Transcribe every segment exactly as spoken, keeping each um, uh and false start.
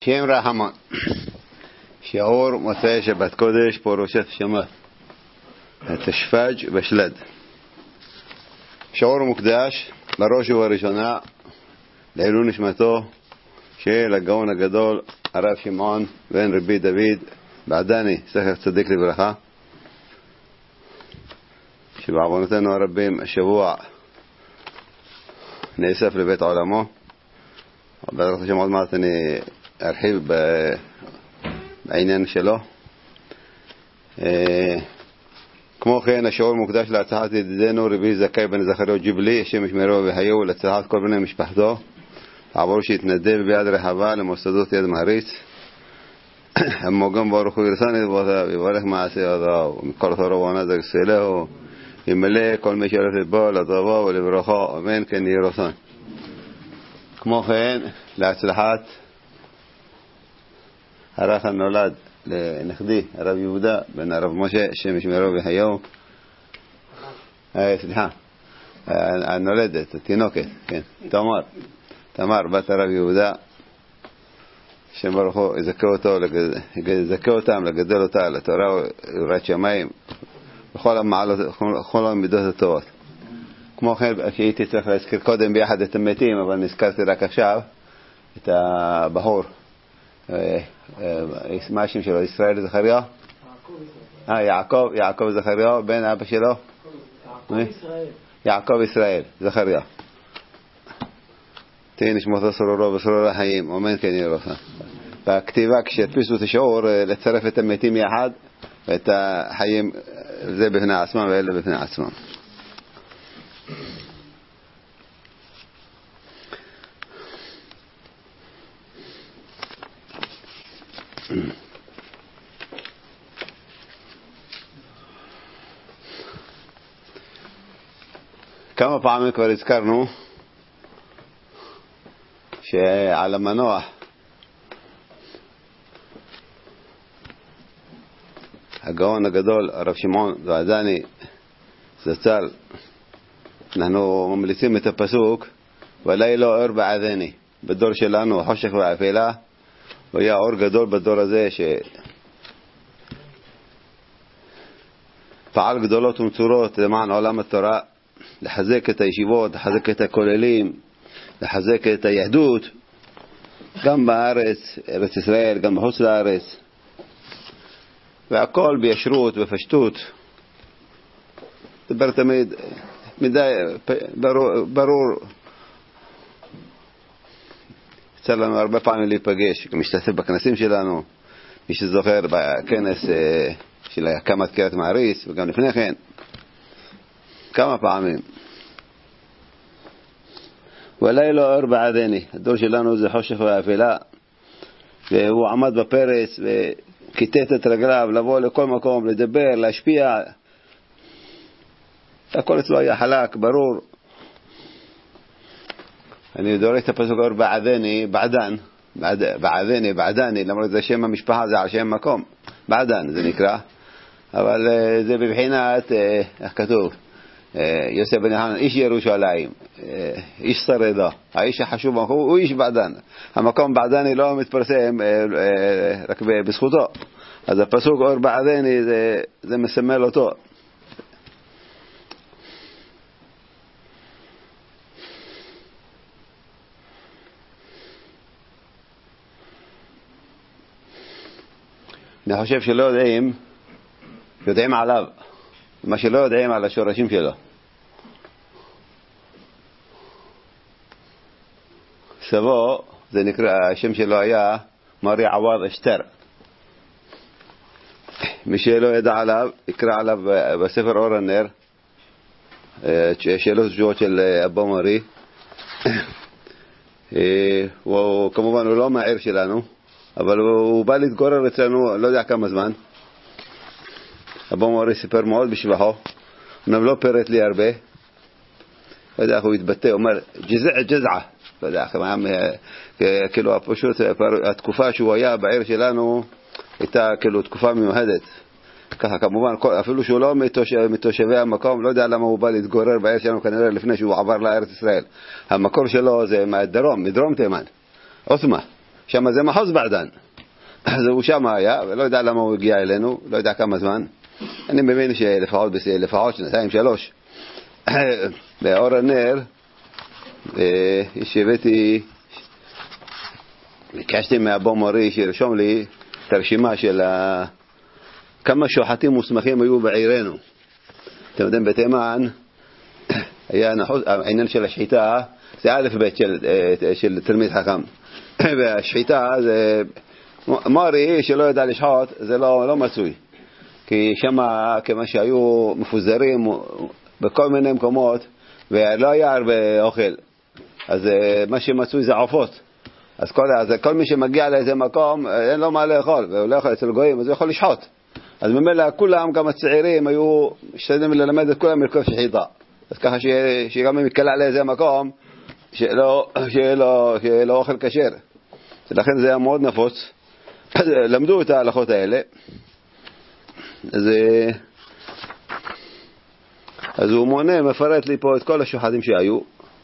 שם רחמן, שיעור מוצאי שבת קודש, פרשת שמות, התשפ"ג בשלד. שיעור מוקדש בראש ובראשונה לעילוי נשמתו של הגאון הגדול הרב שמעון בן רבי דוד בעדני, זכר צדיק לברכה, שבעוונותינו הרבים השבוע נאסף לבית עולמו. בעזרת השם עוד מעט אני ארחיב בעניין שלו. כמו כן, השיעור מוקדש להצלחת ידידנו רבי זכאי בן זכריהו ג'יבלי, השם ישמרו ויחיו, ולהצלחת כל בני משפחתו, עבור שיתנדב ביד רחבה למוסדות יד מעריץ. המוגם ברוך הוא ירסני ויברך מעשה ידיו, ומכל תורה ונזק סלהו, ימלא כל מי שרפת בו לטובה ולברכה, אמן כן יהי רצון. כמו כן, להצלחת הרח הנולד לנכדי הרב יהודה בן הרב משה, שם ישמרו ויחיו. סליחה, הנולדת, התינוקת, כן, תמר, תמר בת הרב יהודה, שם ברוך הוא יזכה אותו, יזכה אותם לגדל אותה לתורה וליראת שמיים בכל המעלות, בכל המידות הטובות. כמו כן, שהייתי צריך להזכיר קודם ביחד את המתים, אבל נזכרתי רק עכשיו את הבחור, מה השם שלו? ישראל זכריהו? אה, יעקב, יעקב זכריהו, בן אבא שלו? יעקב ישראל. יעקב ישראל, זכריהו. תהי נשמתו סרורו וסרור החיים, אמן כן יהי רצון. בכתיבה, כשהדפיסו את השיעור, לצרף את המתים יחד, ואת החיים, זה בפני עצמם ואלה בפני עצמם. כמה פעמים כבר הזכרנו שעל המנוח הגאון הגדול הרב שמעון בעדני זצ"ל, אנחנו ממליצים את הפסוק ולילה אור בעדני. בדור שלנו חושך ואפלה, והיה אור גדול בדור הזה שפעל גדולות ומצורות למען עולם התורה, לחזק את הישיבות, לחזק את הכוללים, לחזק את היהדות, גם בארץ, ארץ ישראל, גם בחוץ לארץ, והכל בישרות ופשטות. דבר תמיד מדי ברור, ברור. יצא לנו הרבה פעמים להיפגש, משתתף בכנסים שלנו, מי שזוכר בכנס של הקמת קריית מעריץ, וגם לפני כן כמה פעמים. ולילה אור בעדני, הדור שלנו זה חושך ואפלה, והוא עמד בפרץ וכיתת את רגליו לבוא לכל מקום, לדבר, להשפיע. הכל אצלו היה חלק, ברור. אני דורש את הפסוק אור בעדני, בעדן, בעדני, בעדני, למרות זה שם המשפחה, זה על שם מקום, בעדן זה נקרא, אבל זה בבחינת, איך כתוב, יוסף בן יוחנן, איש ירושלים, איש שרדה, האיש החשוב הוא איש בעדן. המקום בעדני לא מתפרסם רק בזכותו, אז הפסוק אור בעדני זה, זה מסמל אותו. אני חושב שלא יודעים, יודעים עליו, מה שלא יודעים על השורשים שלו. סבו, זה נקרא, השם שלו היה מרי עווד אשתר. מי שלא ידע עליו, יקרא עליו בספר אור הנר, שאלות תשובות של אבא מרי. וכמובן הוא לא מהעיר שלנו, אבל הוא בא להתגורר אצלנו לא יודע כמה זמן. אבא מורי סיפר מאוד בשבחו, אמנם לא פירט לי הרבה, לא יודע איך הוא התבטא, הוא אומר גזע גזעה, לא יודע, כאילו פשוט התקופה שהוא היה בעיר שלנו הייתה כאילו תקופה מיוחדת, ככה כמובן אפילו שהוא לא מתושבי המקום, לא יודע למה הוא בא להתגורר בעיר שלנו, כנראה לפני שהוא עבר לארץ ישראל. המקור שלו זה מהדרום, מדרום תימן, עות'מה, שם זה מחוז בעדן. אז הוא שם היה, ולא יודע למה הוא הגיע אלינו, לא יודע כמה זמן. אני מבין שלפחות, לפחות שנתיים, שלוש. באור הנר, ישבתי, ביקשתי מהבוא מורי שירשום לי את הרשימה של כמה שוחטים מוסמכים היו בעירנו. אתם יודעים, בתימן, היה נחוץ, העניין של השחיטה, זה א' ב' של, של תלמיד חכם. והשחיטה זה, מורי שלא ידע לשחוט, זה לא, לא מצוי. כי שמה, כמה שהיו מפוזרים בכל מיני מקומות, ולא היה הרבה אוכל. אז מה שמצוי זה עופות. אז כל, אז כל מי שמגיע לאיזה מקום, אין לו מה לאכול, והוא לא יכול אצל גויים, אז הוא יכול לשחוט. אז ממילא כולם, גם הצעירים, היו משתדלים ללמד את כולם לרכוב שחיטה. אז ככה ש, שגם אם יקלע לאיזה מקום, שלא, שלא, שלא אוכל כשר. לכן זה היה מאוד נפוץ. למדו את ההלכות האלה. אז, אז הוא מונה, מפרט לי פה את כל השוחטים שהיו.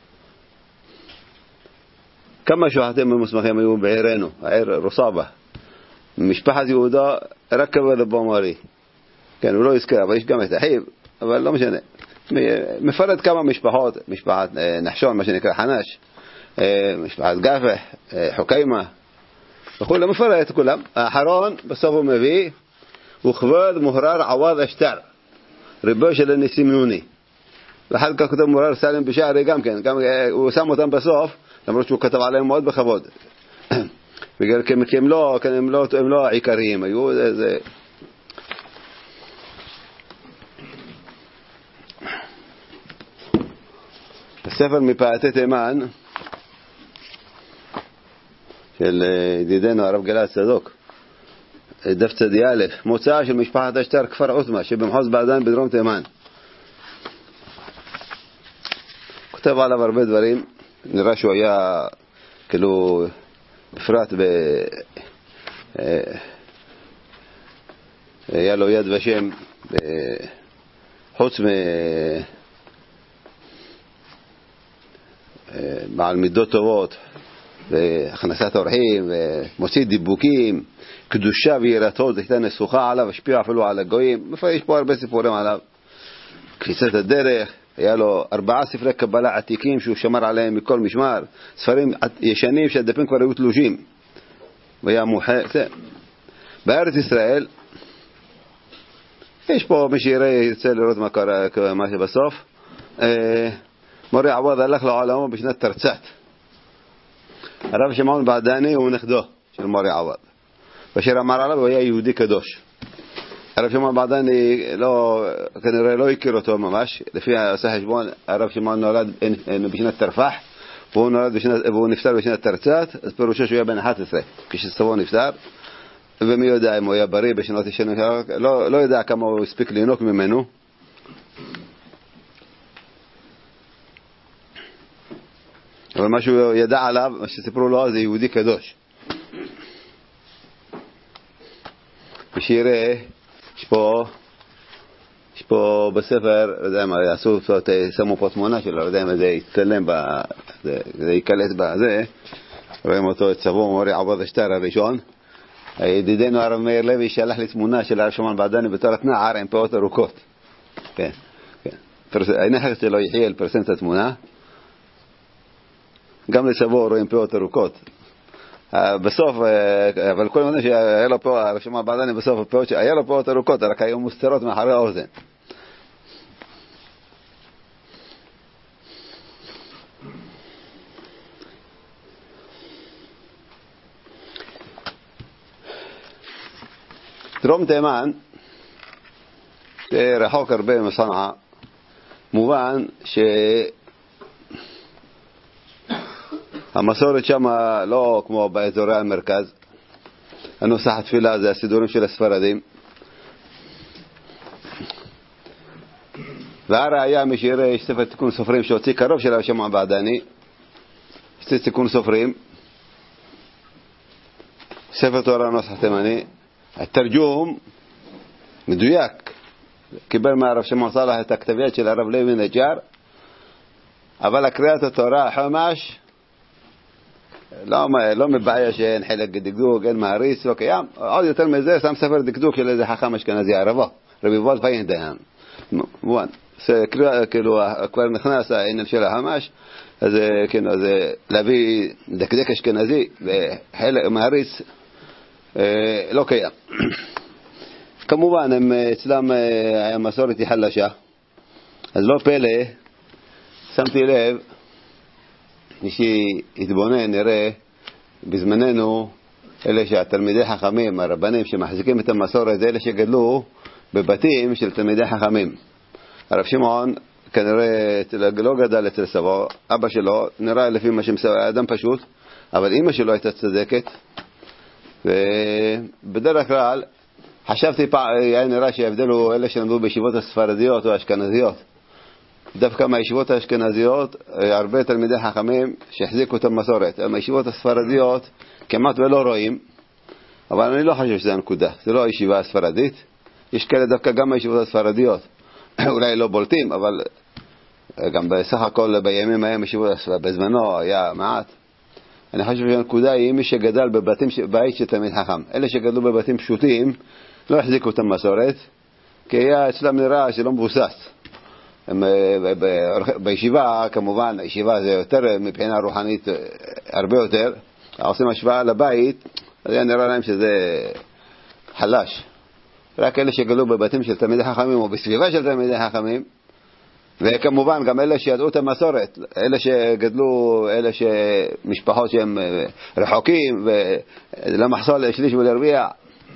כמה שוחטים מוסמכים היו בעירנו, העיר רוסאבה. משפחת יהודה רק כבד הבומרי. כן, הוא לא יזכר, אבל יש גם את אחיו, אבל לא משנה. מפרט כמה משפחות, משפחת נחשון, מה שנקרא חנש, משפחת גפח, חוקיימה, וכו', מפרט כולם. האחרון, בסוף הוא מביא, הוא כבד מוהרר עווד אשתר, ריבו של הניסים נוני. ואחר כך כתוב מוהרר סלם בשערי גם כן, גם, הוא שם אותם בסוף, למרות שהוא כתב עליהם מאוד בכבוד. בגלל כי הם לא, הם לא, הם לא העיקריים, היו, זה, זה... בספר מפאתי תימן, של ידידנו הרב גלעד צדוק, דף צדי א', מוצאה של משפחת אשתר כפר עותמה, שבמחוז בעדן בדרום תימן. כותב עליו הרבה דברים, נראה שהוא היה כאילו בפרט ב... היה לו יד ושם חוץ מעל מידות טובות והכנסת אורחים ומוציא דיבוקים, קדושה ויראתו, זה הייתה נסוכה עליו, השפיע אפילו על הגויים. יש פה הרבה סיפורים עליו. קפיצת הדרך, היה לו ארבעה ספרי קבלה עתיקים שהוא שמר עליהם מכל משמר, ספרים ישנים שהדפים כבר היו תלושים, והיה מוחה. בארץ ישראל יש פה מי שיראה ירצה לראות מה קרה, מה שבסוף. מורי עווד הלך לעולמו בשנת תרצת. הרב שמעון בעדני הוא נכדו של מורי עווד, ואשר אמר עליו הוא היה יהודי קדוש. הרב שמעון בעדני לא, כנראה לא הכיר אותו ממש, לפי עושה חשבון. הרב שמעון נולד בשנת תרפח, והוא נולד בשנת, והוא נפטר בשנת תרצת, אז פירושו שהוא היה בן אחת עשרה כשסבו נפטר. ומי יודע אם הוא היה בריא בשנות השנים, לא, לא יודע כמה הוא הספיק לינוק ממנו. אבל מה שהוא ידע עליו, מה שסיפרו לו, זה יהודי קדוש. ושיראה, יש פה, יש פה בספר, לא יודע מה, עשו, שמו פה תמונה שלו, לא יודע מה זה יצלם, זה, זה יקלט בזה, רואים אותו, את סבו מורי עווד אשתר הראשון. ידידנו הרב מאיר לוי שלח לי תמונה של הרב שמעון בעדני בתור נער עם פאות ארוכות. כן, כן. הנכד שלו יחיאל פרסם את התמונה. גם לסבו רואים פאות ארוכות. בסוף, אבל כל מיני שהיה לו פה, הרב שמעון בעדני בסוף הפאות, היה לו פאות ארוכות, רק היו מוסתרות מאחורי האוזן. דרום תימן, רחוק הרבה מסנעה, מובן שהמסורת שם לא כמו באזורי המרכז. הנוסח התפילה זה הסידורים של הספרדים. והראיה מי שיראה, יש ספר תיקון סופרים שהוציא קרוב של הרב שמעון בעדני, יש תיקון סופרים, ספר תורה נוסח תימני. התרגום מדויק, קיבל מהרב שמעון סלח את הכתביות של הרב לוי נג'אר, אבל הקריאת התורה החומש לא, לא מבעיה שאין חלק דקדוק, אין מעריס, לא קיים. עוד יותר מזה, שם ספר דקדוק של איזה חכם אשכנזי ערבו, רבי וולד פיינדיין. מובן. כאילו, כבר נכנס העניין של החמש, אז כן, אז להביא דקדק אשכנזי וחלק מעריס לא קיים. כמובן, הם אצלם המסורת היא חלשה, אז לא פלא, שמתי לב, מי שיתבונן נראה בזמננו, אלה שהתלמידי חכמים, הרבנים שמחזיקים את המסורת, אלה שגדלו בבתים של תלמידי חכמים. הרב שמעון כנראה לא גדל אצל סבו, אבא שלו נראה לפי מה שמסורת, אדם פשוט, אבל אמא שלו הייתה צדקת, ובדרך כלל חשבתי פעם, היה נראה שההבדלו אלה שלמדו בישיבות הספרדיות או האשכנזיות. דווקא מהישיבות האשכנזיות, הרבה תלמידי חכמים שהחזיקו את המסורת. מהישיבות הספרדיות כמעט ולא רואים, אבל אני לא חושב שזה הנקודה. זה לא הישיבה הספרדית. יש כאלה דווקא גם מהישיבות הספרדיות. אולי לא בולטים, אבל גם בסך הכל בימים ההם ישיבות הספרדיות, בזמנו היה מעט. אני חושב שהנקודה היא מי שגדל בבתים, בית של תלמיד חכם. אלה שגדלו בבתים פשוטים לא החזיקו את המסורת, כי היה אצלם נראה שלא מבוסס. בישיבה, כמובן, הישיבה זה יותר מבחינה רוחנית, הרבה יותר. עושים השוואה לבית, אז היה נראה להם שזה חלש. רק אלה שגדלו בבתים של תלמידי חכמים או בסביבה של תלמידי חכמים, וכמובן גם אלה שידעו את המסורת, אלה שגדלו, אלה שמשפחות שהם רחוקים ולמחסור לשליש ולרביע.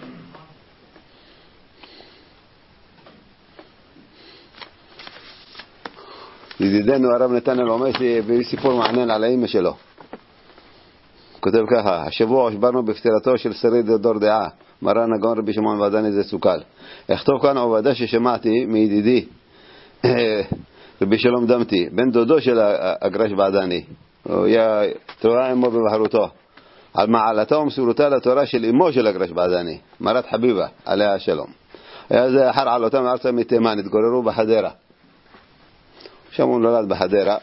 ידידנו הרב נתן אלומסי הביא סיפור מעניין על האמא שלו. כותב ככה: השבוע שברנו בפטירתו של שריד דור דעה, מרן הגאון רבי שמעון ועדני זה סוכל. אכתוב כאן עובדה ששמעתי מידידי רבי שלום דמתי, בן דודו של הגרש ועדני, הוא היה תורה עמו בבחרותו, על מעלתה ומסורתה לתורה של אמו של הגרש ועדני, מרת חביבה עליה השלום. היה זה אחר עלותם ארצה מתימן, התגוררו בחדרה, שם הוא נולד בחדרה.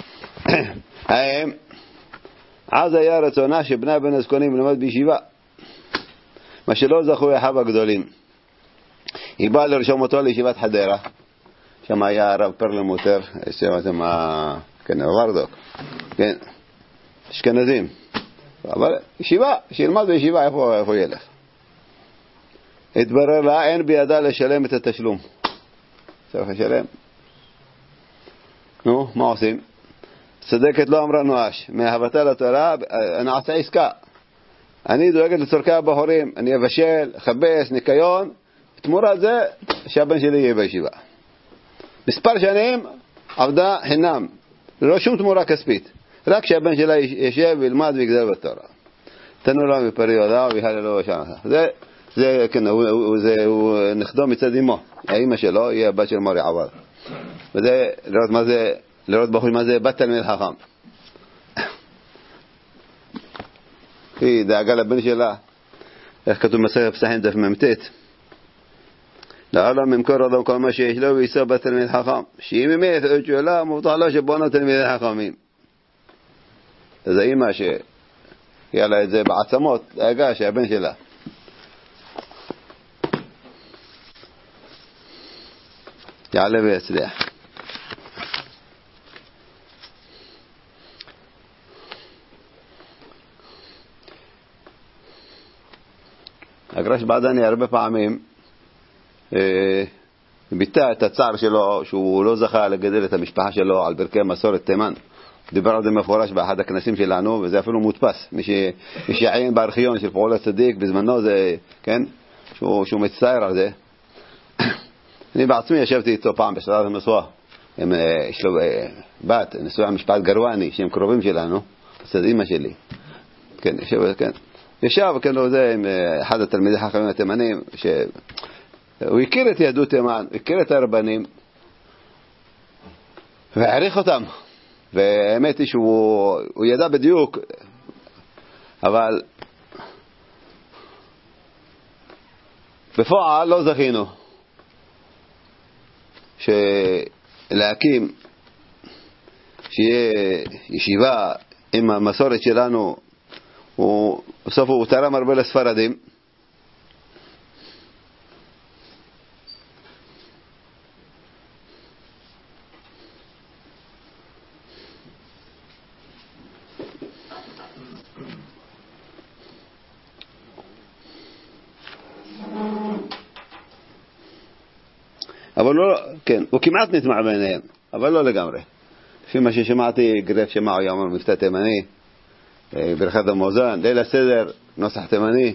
אז היה רצונה שבני הבן הזקונים ללמד בישיבה, מה שלא זכו אחיו הגדולים. היא באה לרשום אותו לישיבת חדרה, שם היה הרב פרלמוטר, שמעתם כן, ורדוק, כן, אשכנזים, אבל ישיבה, שילמד בישיבה, איפה, איפה ילך? התברר לה, אין בידה לשלם את התשלום. צריך לשלם. נו, מה עושים? צדקת לא אמרה נואש, מאהבתה לתורה, נעשה עסקה. אני דואגת לצורכי הבחורים, אני אבשל, חבש, ניקיון, תמורת זה שהבן שלי יהיה בישיבה. מספר שנים עבדה חינם, לא שום תמורה כספית, רק שהבן שלה ישב וילמד ויגדל בתורה. תנו לו בפריודה ויהללו שם. זה, זה, כן, הוא, זה, הוא נכדו מצד אמו, האמא שלו היא הבת של מורי עבד. וזה, לראות מה זה, לראות בחוש מה זה בת תלמיד חכם. היא דאגה לבן שלה, איך כתוב מסכת פסחים דף ממתת, לעולם ממכור אדם כל מה שיש לו ויישא בת תלמיד חכם, שהיא ממית את שלה מובטח לה שבונה תלמידי חכמים. אז האמא שהיה לה את זה בעצמות, דאגה שהבן שלה יעלה ויצליח. הגרש בעדני הרבה פעמים אה, ביטא את הצער שלו שהוא לא זכה לגדל את המשפחה שלו על ברכי מסורת תימן. דיבר על זה מפורש באחד הכנסים שלנו, וזה אפילו מודפס. מי, ש... מי שיעיין בארכיון של פעולה צדיק בזמנו, זה, כן, שהוא, שהוא מצטער על זה. אני בעצמי ישבתי איתו פעם בשלט המסועה, עם, יש לו בת, נשואה משפט גרואני, שהם קרובים שלנו, צד אמא שלי. כן, ישב, כן. ישב, כן, לו זה עם אחד התלמידי חכמים התימנים, שהוא הכיר את יהדות תימן, הכיר את הרבנים, והעריך אותם. והאמת היא שהוא ידע בדיוק, אבל בפועל לא זכינו שלהקים שיהיה ישיבה עם המסורת שלנו ובסוף הוא תרם הרבה לספרדים. אבל לא, כן, הוא כמעט נטמע ביניהם, אבל לא לגמרי. לפי מה ששמעתי, גרף שמע הוא יאמר מבטא תימני, ברכת המאזן, ליל הסדר, נוסח תימני,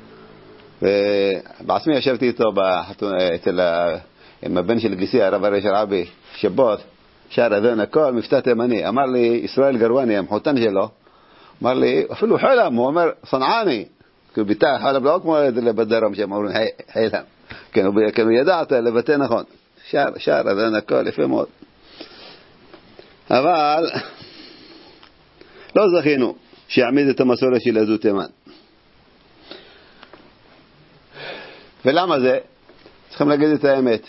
ובעצמי ישבתי איתו אצל, עם הבן של גיסי, הרב הרי שרעבי, שבות, שער אדון הכל, מבטא תימני. אמר לי, ישראל גרואני, המחותן שלו, אמר לי, אפילו חלם, הוא אומר, סנעני, כי הוא ביטא חלם לא כמו בדרום שהם אומרים חלם. כן, הוא ידע לבטא נכון. שער, שער אדון הכל, יפה מאוד. אבל לא זכינו שיעמיד את המסורת של יהדות תימן. ולמה זה? צריכים להגיד את האמת.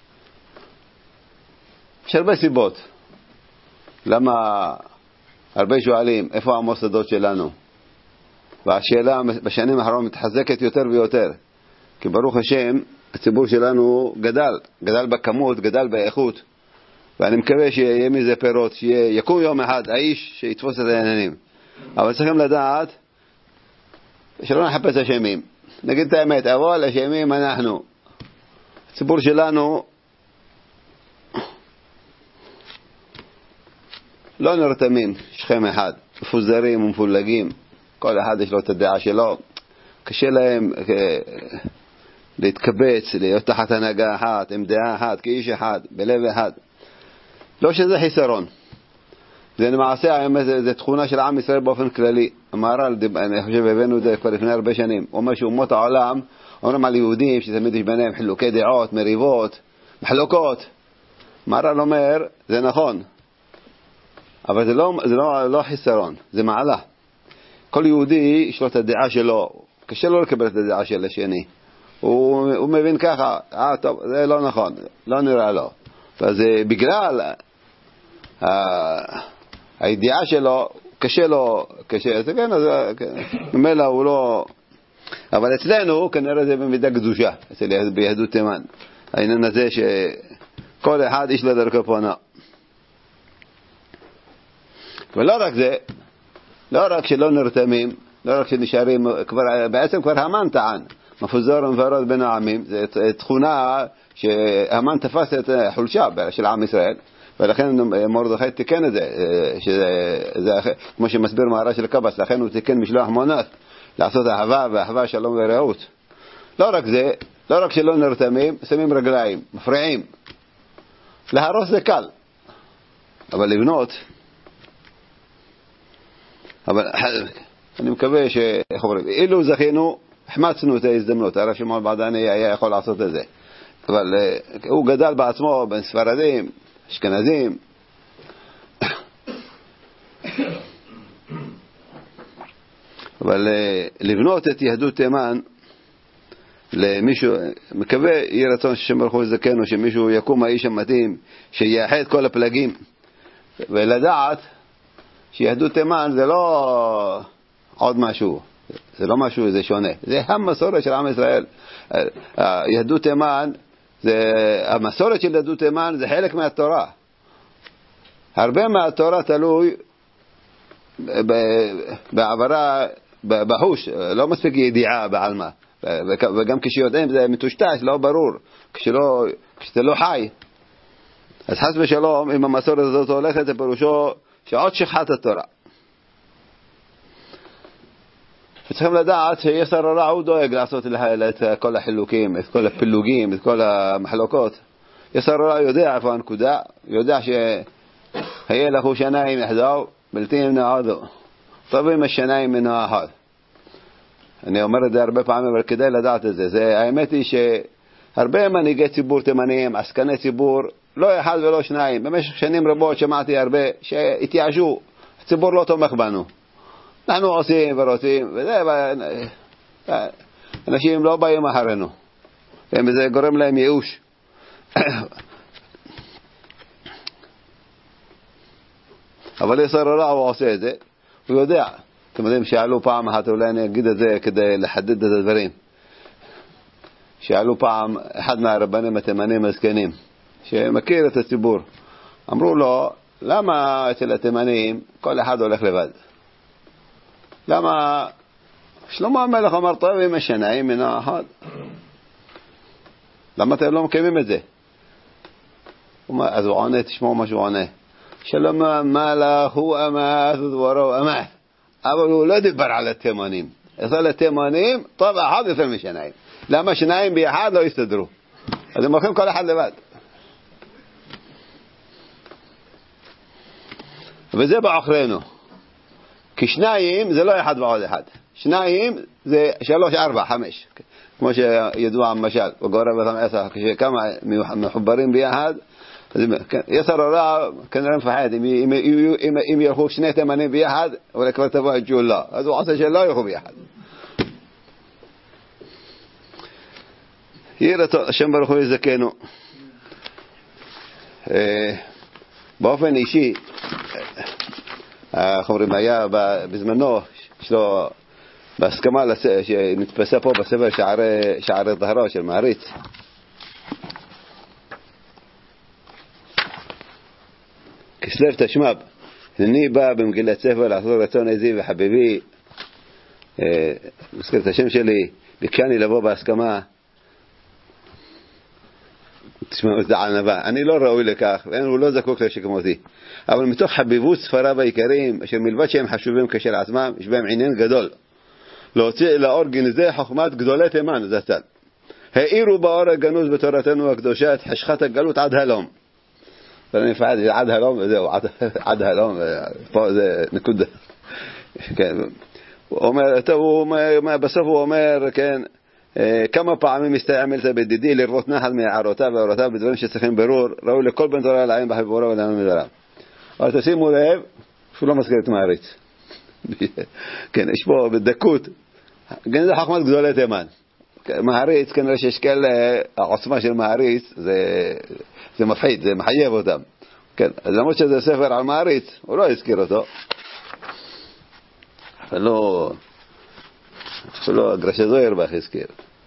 יש הרבה סיבות. למה הרבה שואלים איפה המוסדות שלנו? והשאלה בשנים האחרונות מתחזקת יותר ויותר. כי ברוך השם הציבור שלנו גדל, גדל בכמות, גדל באיכות. ואני מקווה שיהיה מזה פירות, שיקום יום אחד האיש שיתפוס את העניינים. אבל צריכים לדעת שלא נחפש אשמים. נגיד את האמת, אבל אשמים אנחנו. הציבור שלנו לא נרתמים, שכם אחד, מפוזרים ומפולגים. כל אחד יש לו את הדעה שלו. קשה להם להתקבץ, להיות תחת הנהגה אחת, עם דעה אחת, כאיש אחד, בלב אחד. לא שזה חיסרון. זה למעשה, זה, זה תכונה של עם ישראל באופן כללי. המהר"ל, אני חושב, הבאנו את זה כבר לפני הרבה שנים. הוא אומר שאומות העולם, אומרים על יהודים שתמיד יש ביניהם חילוקי דעות, מריבות, מחלוקות. המהר"ל אומר, זה נכון. אבל זה לא, זה לא, לא חיסרון, זה מעלה. כל יהודי יש לו את הדעה שלו. קשה לו לקבל את הדעה של השני. הוא, הוא מבין ככה, אה, טוב, זה לא נכון, לא נראה לו. אז בגלל הידיעה שלו, קשה לו, קשה, זה כן, אז ממילא הוא לא, אבל אצלנו כנראה זה במידה קדושה, אצל ביהדות תימן. העניין הזה שכל אחד יש לו דרכו פונה. ולא רק זה, לא רק שלא נרתמים, לא רק שנשארים, כבר, בעצם כבר המן טען, מפוזר ומפרד בין העמים, זה תכונה שהמן תפס את החולשה של עם ישראל, ולכן מרדכי תיקן את זה, שזה, זה, כמו שמסביר מהר"ש של קב"ס, לכן הוא תיקן משלוח מונות, לעשות אהבה ואהבה, שלום ורעות. לא רק זה, לא רק שלא נרתמים, שמים רגליים, מפריעים. להרוס זה קל, אבל לבנות, אבל אני מקווה שאנחנו, אילו זכינו, החמצנו את ההזדמנות. הרב שמעון בעדני היה יכול לעשות את זה, אבל הוא גדל בעצמו בין ספרדים, אשכנזים. אבל לבנות את יהדות תימן למישהו, מקווה יהיה רצון ששמרחו יזכנו, שמישהו יקום האיש המתאים שיאחד כל הפלגים, ולדעת שיהדות תימן זה לא עוד משהו, זה לא משהו, זה שונה, זה המסורת של עם ישראל. יהדות תימן, זה, המסורת של יהדות תימן זה חלק מהתורה. הרבה מהתורה תלוי בעברה, בחוש, לא מספיק ידיעה בעלמה, וגם כשיודעים זה מטושטש, לא ברור, כשלא, כשזה לא חי. אז חס ושלום, אם המסורת הזאת הולכת, זה פירושו שעוד שכחת התורה. וצריכים לדעת שיסר הרע הוא דואג לעשות את כל החילוקים, את כל הפילוגים, את כל המחלוקות. יסר הרע יודע איפה הנקודה, יודע שהיה לכו שניים יחדו, בלתי נעדו. טובים השניים מן האחד. אני אומר את זה הרבה פעמים, אבל כדאי לדעת את זה. זה האמת היא שהרבה מנהיגי ציבור תימניים, עסקני ציבור, לא אחד ולא שניים. במשך שנים רבות שמעתי הרבה שהתייאשו, הציבור לא תומך בנו. אנחנו עושים ורוצים, וזה, אנשים לא באים אחרינו. וזה גורם להם ייאוש. אבל יסר הרע הוא עושה את זה. הוא יודע אתם יודעים, שאלו פעם אחת, אולי אני אגיד את זה כדי לחדד את הדברים. שאלו פעם אחד מהרבנים התימנים הזקנים, שמכיר את הציבור. אמרו לו, למה אצל התימנים כל אחד הולך לבד? למה שלמה המלך אמר, טוב, אם השנאים מנה אחד. למה אתם לא מקיימים את זה? אז הוא עונה, תשמעו מה שהוא עונה. שלום המלך הוא אמר דברו אמר. אבל הוא לא דיבר על התימנים. אצל התימנים, טוב, אחד יותר משנאים. למה שניים ביחד לא יסתדרו? אז הם הולכים כל אחד לבד. וזה באחרינו. כי שניים זה לא אחד ועוד אחד. שניים זה שלוש, ארבע, חמש. כמו שידוע המשל. וגורם ותם עשר. כשכמה מחוברים ביחד, יסר הרע כנראה מפחד. אם ילכו שני תימנים ביחד, אולי כבר תבוא הג'ולה. אז הוא עושה שלא ילכו ביחד. יהיה השם ברוך הוא יזכנו. באופן אישי, איך אומרים, היה בזמנו, יש לו בהסכמה שנתפסה פה בספר שערי טהרה של מעריץ. כסלו תשמע, אני בא במגילת ספר לעשות רצון עזי וחביבי, מזכיר את השם שלי, ביקשני לבוא בהסכמה. תשמעו, זה ענווה. אני לא ראוי לכך, הוא לא זקוק לשכמותי. אבל מתוך חביבות ספריו העיקריים, אשר מלבד שהם חשובים כשל עצמם, יש בהם עניין גדול. להוציא לאור גנזי חוכמת גדולי תימן, זה צד. האירו באור הגנוז בתורתנו הקדושה את חשכת הגלות עד הלום. ואני מפעד, עד הלום, וזהו, עד, עד הלום, פה זה נקודה. כן. הוא אומר, טוב, הוא אומר, בסוף הוא אומר, כן, כמה פעמים מסתעמלת בדידי לראות נחת מהערותיו והערותיו בדברים שצריכים ברור, ראוי לכל בן תורה לעין בחיבורו ולעין מדריו. אבל תשימו לב שהוא לא מזכיר את מעריץ. כן, יש פה בדקות גנזי חוכמת גדולי תימן. מעריץ, כנראה שיש כאלה, העוצמה של מעריץ זה, זה מפחיד, זה מחייב אותם. כן, אז למרות שזה ספר על מעריץ, הוא לא הזכיר אותו. אבל לא אפילו גרשי זוהר בך הזכיר.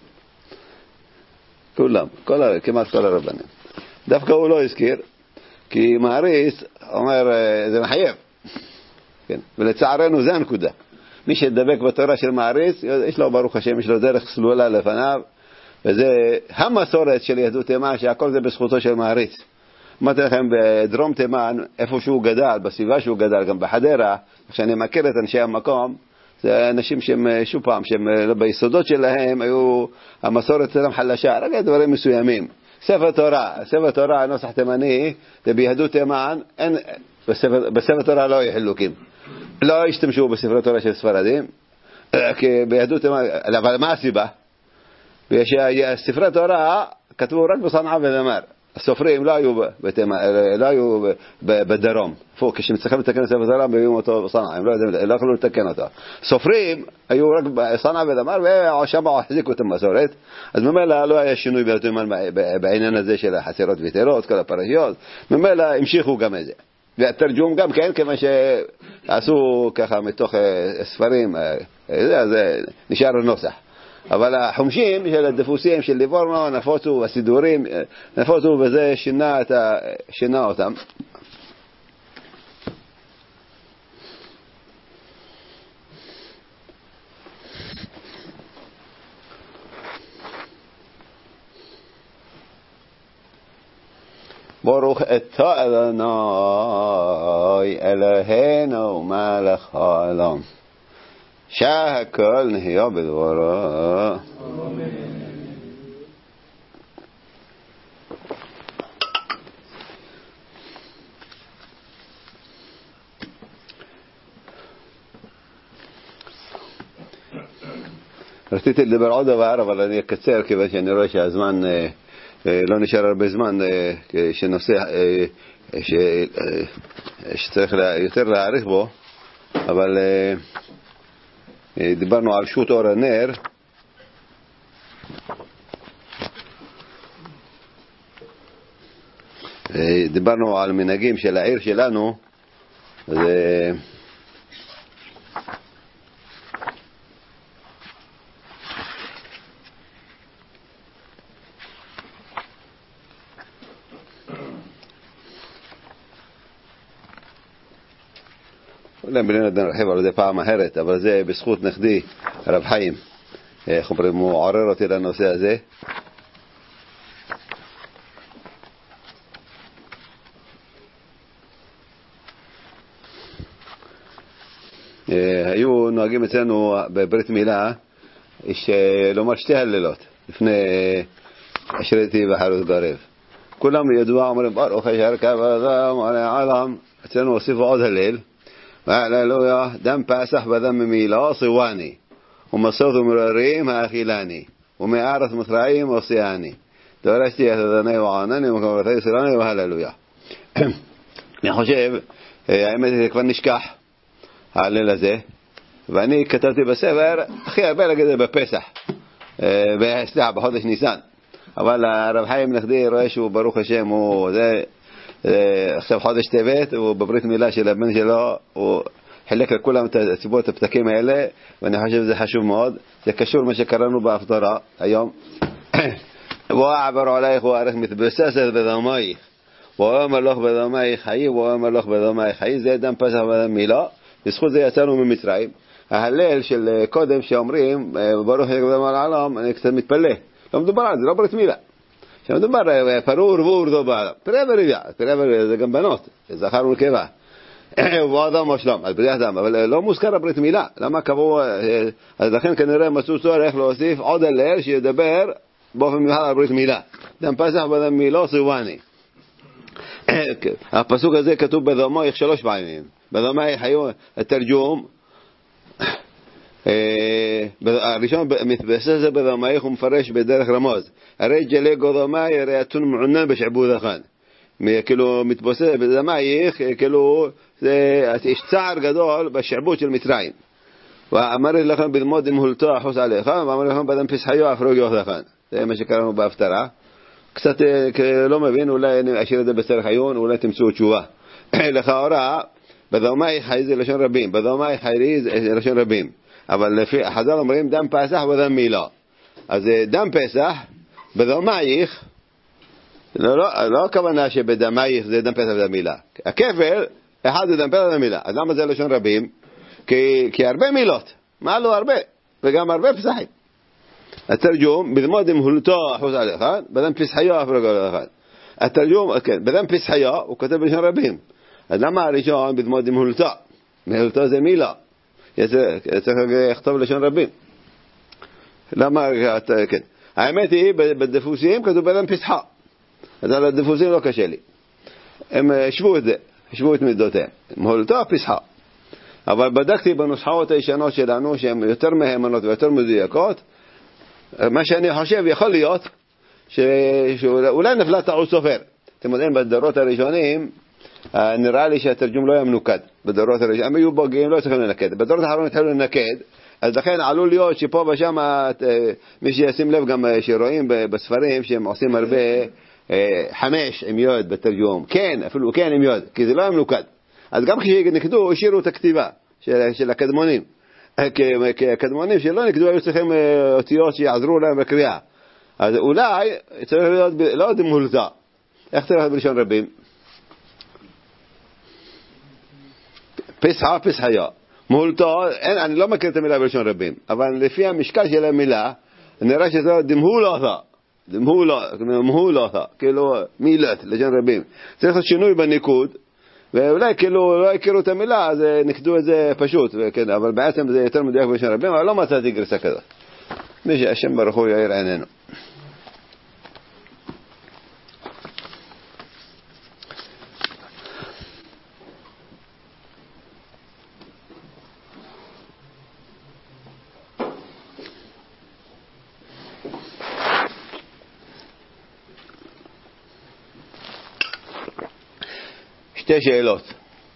כולם, כל, כמעט כל הרבנים. דווקא הוא לא הזכיר, כי מעריץ אומר, זה מחייב. כן? ולצערנו זה הנקודה. מי שדבק בתורה של מעריץ, יש לו ברוך השם, יש לו דרך סלולה לפניו, וזה המסורת של יהדות תימן, שהכל זה בזכותו של מעריץ. אמרתי לכם, בדרום תימן, איפה שהוא גדל, בסביבה שהוא גדל, גם בחדרה, כשאני מכיר את אנשי המקום, זה אנשים שהם, שוב פעם, שהם ביסודות שלהם, היו, המסורת שלהם חלשה, רק דברים מסוימים. ספר תורה, ספר תורה, הנוסח תימני, זה ביהדות תימן, אין, בספר, בספר תורה לא יהיו חילוקים. לא השתמשו בספר תורה של ספרדים, כי ביהדות תימן, אבל מה הסיבה? ספרי תורה כתבו רק בסנעה ודמר. הסופרים לא היו בתימן, לא היו בדרום. פה כשמצליחים לתקן את ספר תורה, הם מביאים אותו בסנעה, הם לא, לא יכולו לתקן אותו. סופרים היו רק בסנעה ודמר, ושם החזיקו את המסורת. אז ממילא לא היה שינוי בתימן בעניין הזה של החסירות ויתרות, כל הפרשיות. ממילא המשיכו גם את זה. והתרגום גם כן, כמה שעשו ככה מתוך ספרים, זה נשאר הנוסח. אבל החומשים של הדפוסים של ליבורנו נפוצו, הסידורים נפוצו, וזה שינה, את ה... שינה אותם. ברוך אתה אדוני אלוהינו מלך העולם שהכל נהיה בדברו. רציתי לדבר עוד דבר, אבל אני אקצר כיוון שאני רואה שהזמן לא נשאר הרבה זמן, שנושא שצריך יותר להעריך בו, אבל דיברנו על שו"ת אור הנר. דיברנו על מנהגים של העיר שלנו. זה אולי בלי נרחיב על זה פעם אחרת, אבל זה בזכות נכדי רב חיים, איך אומרים, הוא עורר אותי לנושא הזה. היו נוהגים אצלנו בברית מילה לומר שתי הלילות לפני אשרתי וחרות גרב. כולם ידוע אומרים ברוך אשר כבודם עולם. אצלנו הוסיפו עוד הליל, והללויה דם פסח בדם מילה סיואני ומסות ומררים האכילני ומארץ מצרים הוסיאני דורשתי את אדוני וענני ומקומתי ישראלי והללויה. אני חושב, האמת זה כבר נשכח הליל הזה, ואני כתבתי בספר הכי הרבה להגיד זה בפסח, סליחה, בחודש ניסן, אבל הרב חיים נכדי רואה שהוא ברוך השם, הוא זה עכשיו חודש טבת, הוא בברית מילה של הבן שלו, הוא חילק לכולם את הציבור את הפתקים האלה, ואני חושב שזה חשוב מאוד. זה קשור מה שקראנו בהפטרה היום. ואעבר עלייך וארך מתבססת בדמייך ואומר לך בדמייך חיי ואומר לך בדמייך חיי. זה דם פסח ודם מילה, בזכות זה יצאנו ממצרים. ההלל של קודם שאומרים ברוך השם העולם, אני קצת מתפלא, לא מדובר על זה, לא ברית מילה. שמדובר פרור וור זו בעלה פרבר יביע, פרבר זה גם בנות, זכר ונקבה ואדם ושלם, אז בריח דם, אבל לא מוזכר הברית מילה. למה קבעו? אז לכן כנראה מצאו צורך להוסיף עוד הלל שידבר באופן מיוחד על ברית מילה, דם פסח ודם מילה סיואני. הפסוק הזה כתוב בדמייך שלוש פעמים. בדמייך היו התרגום הראשון מתבסס בדמייך ומפרש בדרך רמוז, הרי ג'לי גודמי הרי אתון מעונן בשעבודכן, כאילו מתבסס בדמייך, כאילו יש צער גדול בשעבוד של מצרים. ואמר לכם בלמוד עם הולתו אחוס עליך, ואמר לכם בדם פסחיו אפרוג יוחדכן. זה מה שקראנו בהפטרה. קצת לא מבין, אולי אני אשאיר את זה בסרח עיון, אולי תמצאו תשובה. לכאורה בדמייך חי זה לשון רבים, בדמייך חי זה לשון רבים, אבל לפי חז"ל אומרים דם פסח ודם מילה. אז דם פסח בדמייך, לא, לא, לא הכוונה שבדמייך זה דם פסח ודם מילה. הכפל אחד זה דם פסח ודם מילה. אז למה זה לשון רבים? כי, כי הרבה מילות, מה לא הרבה, וגם הרבה פסחים. התרגום בלמוד עם הולתו אחוז עליך, בדם פסחיו אפרוג עליך. התרגום, כן, בדם פסחיו הוא כותב בלשון רבים. אז למה הראשון בלמוד עם הולתו? הולתו זה מילה, צריך לכתוב לשון רבים. למה? כן. האמת היא בדפוסים כתוב בדם פסחה, אז על הדפוסים לא קשה לי, הם שבו את זה, שבו את מידותיהם, הולתו פסחה. אבל בדקתי בנוסחאות הישנות שלנו שהן יותר מהימנות ויותר מדויקות. מה שאני חושב יכול להיות ש... שאולי נפלה טעות סופר. אתם יודעים, בדורות הראשונים נראה לי שהתרגום לא היה מנוקד. בדורות הראשונים הם היו בוגעים, לא צריכים לנקד. בדורות האחרונים התחילו לנקד, אז לכן עלול להיות שפה ושם מי שישים לב גם שרואים בספרים שהם עושים הרבה חמש עם יוד בתרגום, כן, אפילו כן עם יוד, כי זה לא היה מנוקד. אז גם כשנקדו השאירו את הכתיבה של, של הקדמונים, כי הקדמונים שלא נקדו היו צריכים אותיות שיעזרו להם בקריאה. אז אולי צריך להיות לא עוד מולתה. איך צריך להיות בלשון רבים? פסחה פסחיה. מולתה, אין, אני לא מכיר את המילה בלשון רבים, אבל לפי המשקל של המילה נראה שזה דמהול אותה, דמהול דמהול אותה, כאילו מילת לשון רבים. צריך להיות שינוי בניקוד, ואולי כאילו לא הכירו את המילה, אז נקדו את זה פשוט, וכן, אבל בעצם זה יותר מדויק בלשון רבים, אבל לא מצאתי גרסה כזאת. מי שהשם ברוך הוא יאיר עינינו. שתי שאלות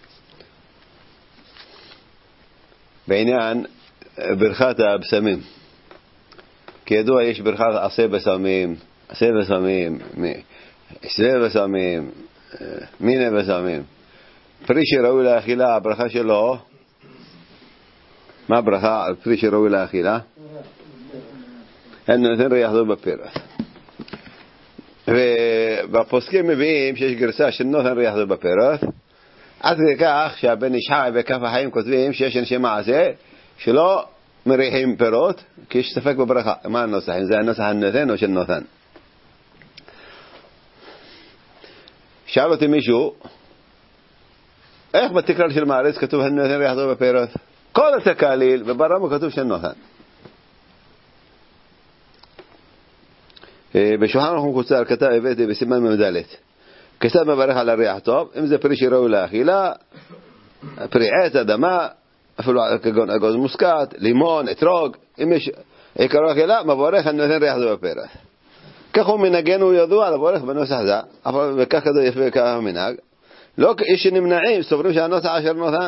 בעניין ברכת הבשמים. כידוע יש ברכת עשה בשמים, עשה בשמים, עשה בשמים, מיני בשמים. פרי שראוי לאכילה, הברכה שלו, מה הברכה על פרי שראוי לאכילה? אין נותן ריח טוב בפירות. ובפוסקים מביאים שיש גרסה של נותן ריח טוב בפירות, עד כדי כך שהבן איש חי בכף החיים כותבים שיש אנשי מעשה שלא מריחים פירות, כי יש ספק בברכה. מה הנוסח? אם זה הנוסח הנותן או של נותן? שאל אותי מישהו, איך בתקרא של מעריץ כתוב הנותן ריח טוב בפירות? כל התקליל וברמה כתוב של נותן. בשולחן ערוך מקוצר כתב הבאתי בסימן ממדלת, כיצד מברך על הריח טוב? אם זה פרי שראוי לאכילה, פרי עץ, אדמה, אפילו כגון אגוז מוסקת, לימון, אתרוג, אם יש עיקרו אכילה, מבורך על נותן ריח טוב בפירות. כך הוא מנגן וידוע לבורך בנוסח זה, אבל וכך כזה יפה וכך המנהג. לא איש שנמנעים, סוברים שהנוסח אשר נותן.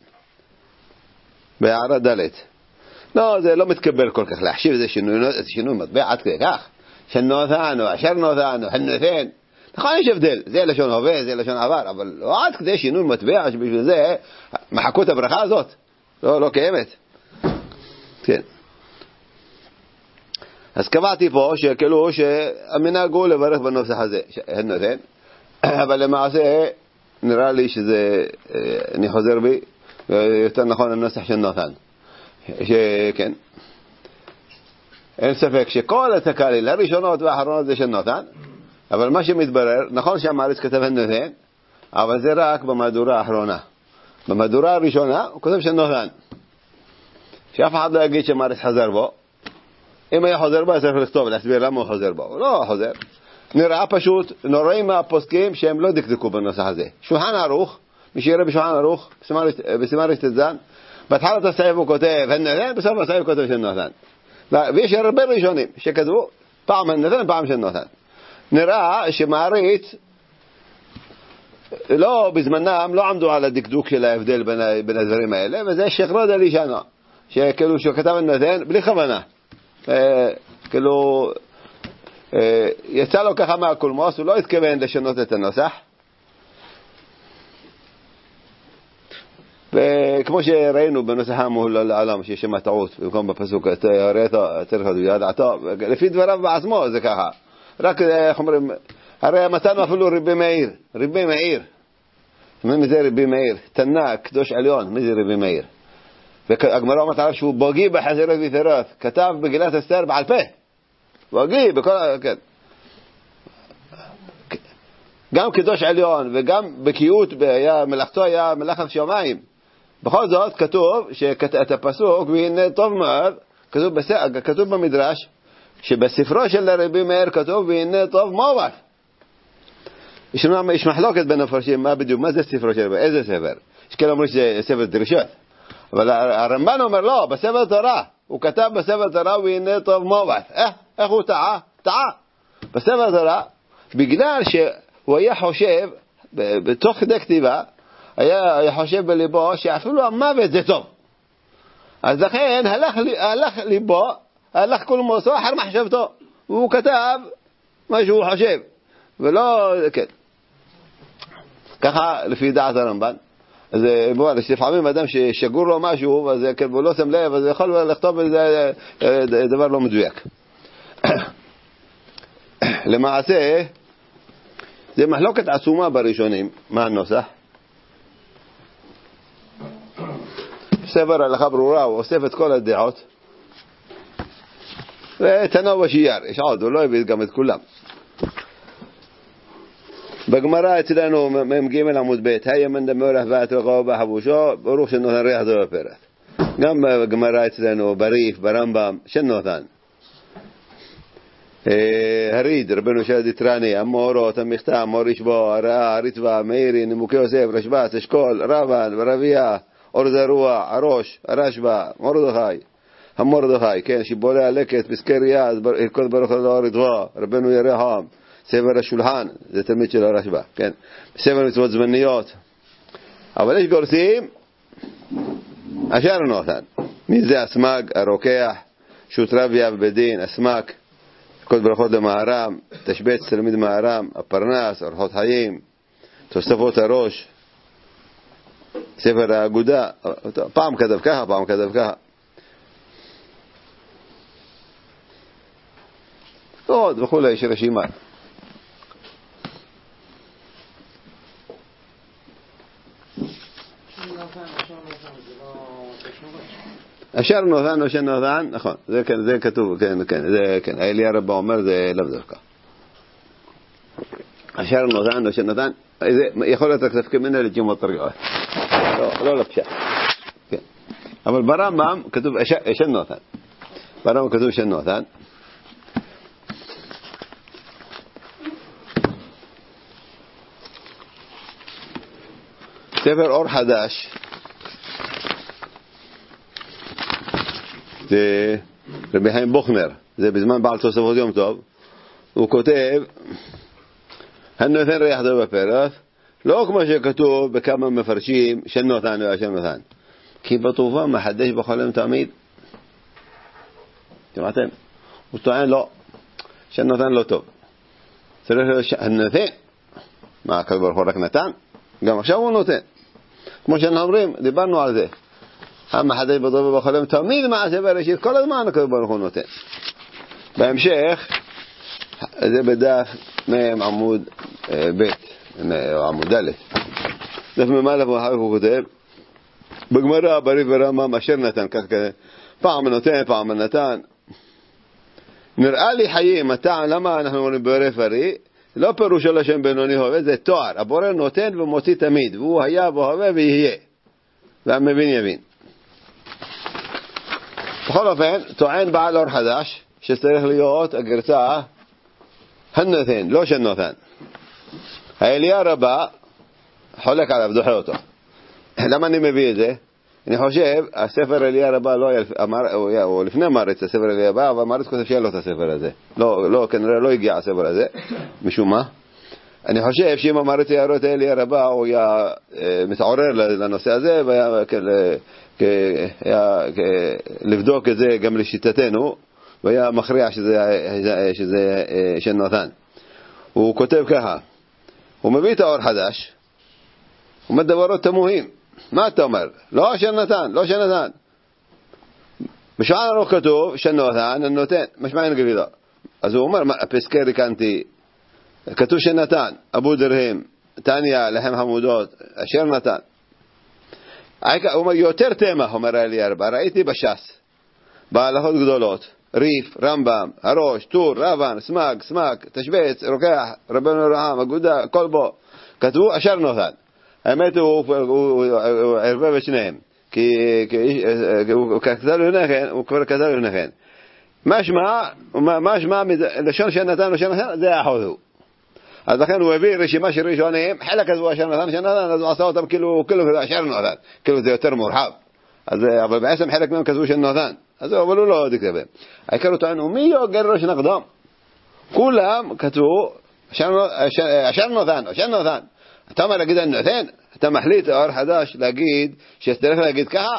בהערה ד' לא, זה לא מתקבל כל כך, להחשיב איזה שינוי, שינוי מטבע עד כדי כך, שנותן או אשר נותן או הנותן. נכון, יש הבדל, זה לשון הווה, זה לשון עבר, אבל לא עד כדי שינוי מטבע, שבשביל זה מחקו את הברכה הזאת. לא, לא קיימת. כן. אז קבעתי פה שכאילו שהמנהג הוא לברך בנוסח הזה, הנותן, אבל למעשה נראה לי שזה, אני חוזר בי, יותר נכון הנוסח של נותן. שכן, אין ספק שכל התקליל, הראשונות והאחרונות זה של נותן, אבל מה שמתברר, נכון שהמעריץ כתב הנותן, אבל זה רק במהדורה האחרונה. במהדורה הראשונה הוא כותב של נותן. שאף אחד לא יגיד שמעריץ חזר בו. אם היה חוזר בו, צריך לכתוב, להסביר למה הוא חוזר בו. הוא לא חוזר. נראה פשוט, נוראים מהפוסקים שהם לא דקדקו בנוסח הזה. שולחן ערוך, מי שיראה בשולחן ערוך, בסימן רשתזן, בהתחלת הסעיף הוא כותב הנותן, בסוף הסעיף הוא כותב של נותן. ויש הרבה ראשונים שכתבו פעם הנותן, פעם של נותן. נראה שמעריץ, לא בזמנם, לא עמדו על הדקדוק של ההבדל בין, בין הדברים האלה, וזה שכרוד על אישנו, שכאילו שהוא כתב הנותן בלי כוונה. כאילו יצא לו ככה מהקולמוס, הוא לא התכוון לשנות את הנוסח, וכמו שראינו בנוסח המהול לעולם שיש שם טעות במקום בפסוק צריך לדעתו, לפי דבריו בעצמו זה ככה, רק איך אומרים, הרי מתנו אפילו רבי מאיר, רבי מאיר, מי זה רבי מאיר? תנא, קדוש עליון, מי זה רבי מאיר? והגמרא אומרת עליו שהוא בוגי בחזירות ויתרות, כתב בגילת אסתר בעל פה, בוגי בכל, כן. גם קדוש עליון וגם בקיאות, מלאכתו היה מלאכת שמיים. בכל זאת כתוב שאת הפסוק, והנה טוב מאוד, כתוב, כתוב במדרש, שבספרו של רבי מאיר כתוב, והנה טוב מאוד. יש, יש מחלוקת בין המפרשים, מה בדיוק, מה זה ספרו של רבי, איזה ספר? יש כאלה אומרים שזה ספר דרישות. אבל הרמב"ן אומר לא, בספר תורה, הוא כתב בספר תורה והנה טוב מאוד. איך, איך הוא טעה? טעה. בספר תורה, בגלל שהוא היה חושב, בתוך כדי כתיבה, היה, היה חושב בליבו שאפילו המוות זה טוב. אז לכן הלך, הלך ליבו, הלך כל מוסו אחר מחשבתו, והוא כתב מה שהוא חושב, ולא, כן. ככה לפי דעת הרמב"ן. אז בוא, לפעמים אדם ששגור לו משהו, אז הוא לא שם לב, אז יכול לכתוב איזה דבר לא מדויק. למעשה, זה מחלוקת עצומה בראשונים. מה הנוסח? ספר הלכה ברורה, הוא אוסף את כל הדעות, ותנו ושייר, יש עוד, הוא לא הביא גם את כולם. בגמרא אצלנו מ"ג עמוד ב', היה מן דמולך ואתרחו בחבושו, ברוך שנותן ריח טוב בפירות. גם בגמרא אצלנו בריף, ברמב"ם, שנותן. הריד, רבנו שלד יתרני, המאורות, המכתב, מאור ישבו, הרעה, הריטווה, מאירי, נימוקי יוסף, רשב"ץ, אשכול, רבן, ורביה, אור זרוע, הראש, הרשב"א, מרדכי, המרדכי, כן, שיבולי הלקט, פסקי ריאז, כל ברוך אלוהים ריטווה, רבנו ירחם, ספר השולחן, זה תלמיד של הרשב"א, כן, ספר מצוות זמניות. אבל יש גורסים אשר נותן, מי זה אסמג, הרוקח, שוט רביה ובדין, אסמק, כל ברכות למהר"ם, תשבץ תלמיד מהר"ם, הפרנס, אורחות חיים, תוספות הראש, ספר האגודה, פעם כתב ככה, פעם כתב ככה. עוד וכולי, יש רשימה. אשר נותן או שנותן, נכון, זה כן, זה כתוב, כן, כן, זה כן, אליהו רבה אומר זה לאו דווקא. אשר נותן או שנותן, זה יכול להיות הכתב כמינה לג'ימות תרגעות. לא, לא לפשט. כן. אבל ברמב"ם כתוב אשר נותן. ברמב"ם כתוב אשר נותן. ספר אור חדש. זה רבי חיים בוכנר, זה בזמן בעל תוספות יום טוב, הוא כותב הנותן ריח טוב בפרט, לא כמו שכתוב בכמה מפרשים של נותן ואשר נותן, כי בטובה מחדש בחולם תמיד. שמעתם? הוא טוען לא, של נותן לא טוב, צריך להיות הנותן, מה הקדוש ברוך הוא רק נתן, גם עכשיו הוא נותן, כמו שאנחנו אומרים, דיברנו על זה, המחדש בטובה בחולם תמיד מעשה בראשית, כל הזמן הקדוש ברוך הוא נותן. בהמשך זה בדף מהם עמוד ב' או עמוד ד', דף ממלא הוא כותב בגמרא בריף ורמב"ם אשר נתן, כך כזה פעם נותן פעם נתן. נראה לי חיים הטעם למה אנחנו אומרים בורא פרי, לא פירוש של השם בינוני הווה, זה תואר, הבורא נותן ומוציא תמיד, והוא היה והווה ויהיה, והמבין יבין. בכל אופן טוען בעל אור חדש שצריך להיות הגרסה הנותן, לא של נותן. האליהו רבה חולק עליו, דוחה אותו. למה אני מביא את זה? אני חושב הספר אליהו רבה לא אמר, או לפני מרץ הספר אליהו רבה, אבל מרץ כותב שיהיה לו את הספר הזה, לא, לא, כנראה לא הגיע הספר הזה משום מה. אני חושב שאם המרץ יראה את אליהו רבה הוא היה מתעורר לנושא הזה והיה לבדוק את זה גם לשיטתנו, והיה מכריע שזה, שזה של נותן. הוא כותב ככה, הוא מביא את האור חדש, הוא מדברות תמוהים. מה אתה אומר? לא אשר נתן, לא שנתן. בשער הרוח כתוב שנותן, נותן, משמעין גבילה. אז הוא אומר, פסקי ריקנתי, כתוב שנתן, אבו דרהם, תניה, לחם חמודות, אשר נתן. הוא אומר, יותר תמח, אומר אליהו רבה, ראיתי בש"ס, בהלכות גדולות, ריף, רמב"ם, הראש, טור, רבן, סמג, סמג, תשבץ, רוקח, רבנו רחם, אגודה, כל בו, כתבו אשר נותן. האמת הוא ערבב את שניהם, כי הוא כתב לפניכן, הוא כבר כתב לפניכן. משמע, משמע, לשון שנתן לשון נתן, זה האחוז הוא. אז לכן הוא הביא רשימה של ראשונים, חלק כתבו אשר נתן, אשר נתן, אז הוא עשה אותם כאילו אשר נתן, כאילו זה יותר מורחב. אבל בעצם חלק מהם כתבו של נתן. אז הוא, אבל הוא לא דקה בהם. העיקר הוא טוען, ומי יוגר ראש נקדם? כולם כתבו אשר נתן, אשר נתן. אתה אומר להגיד אני נותן, אתה מחליט אור חדש להגיד שצריך להגיד ככה,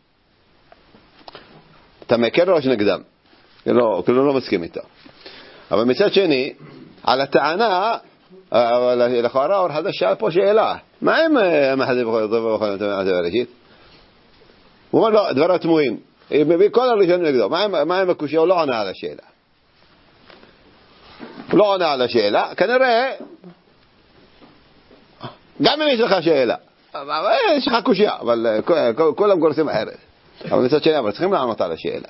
אתה מקר ראש נגדם, כאילו לא מסכים איתו. אבל מצד שני, על הטענה, לכאורה אור חדש שאל פה שאלה, מה עם המחדש בכל זאת ובכל זאת בראשית? הוא אומר לו, דבר התמוהים, מביא כל הראשון נגדו, מה עם הקושי? הוא לא עונה על השאלה. הוא לא עונה על השאלה, כנראה, גם אם יש לך שאלה, יש לך קושיה, אבל כולם גורסים אחרת. אבל מצד שני, אבל צריכים לענות על השאלה.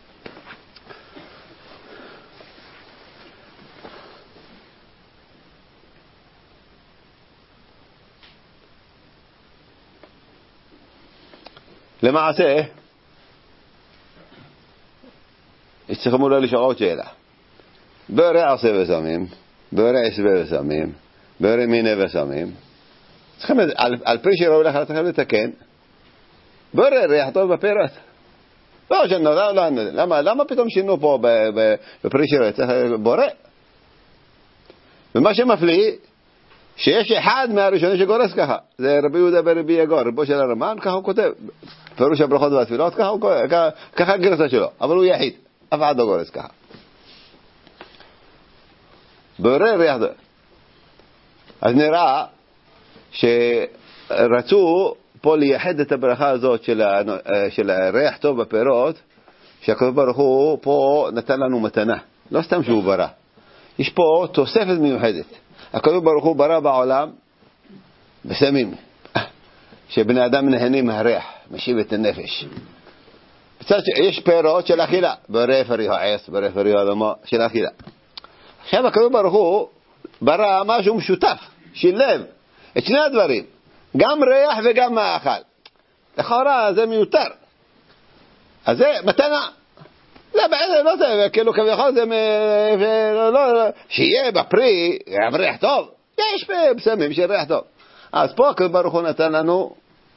למעשה, צריכים אולי לשאול עוד שאלה. בורא עושה ושמים, בורא ישווה ושמים, בורא מינה ושמים. צריכים, על, על פרי שראוי לך, צריכים לתקן. בורא ריח טוב בפרט. לא, שנו, לא, לא, למה, למה פתאום שינו פה בפרי שראוי? צריך בורא. ומה שמפליא, שיש אחד מהראשונים שגורס ככה. זה רבי יהודה ברבי יגור, רבו של הרמן, ככה הוא כותב. פירוש הברכות והתפילות, ככה, ככה, ככה הגרסה שלו. אבל הוא יחיד. אף אחד לא גורס ככה. בורא ריח טוב. אז נראה שרצו פה לייחד את הברכה הזאת של, של ריח טוב בפירות, שהקדוש ברוך הוא פה נתן לנו מתנה. לא סתם שהוא ברא. יש פה תוספת מיוחדת. הקדוש ברוך הוא ברא בעולם בסמים, שבני אדם נהנים מהריח, משיב את הנפש. יש פירות של אכילה, בורא פריו עץ, בורא פריו אדמה, של אכילה. עכשיו הקדוש ברוך הוא ברא משהו משותף, שילב את שני הדברים, גם ריח וגם מאכל. לכאורה זה מיותר. אז זה מתנה. זה בעצם לא זה, כאילו כביכול זה, שיהיה בפרי, עם ריח טוב. יש בסמים של ריח טוב. אז פה הקדוש ברוך הוא נתן לנו,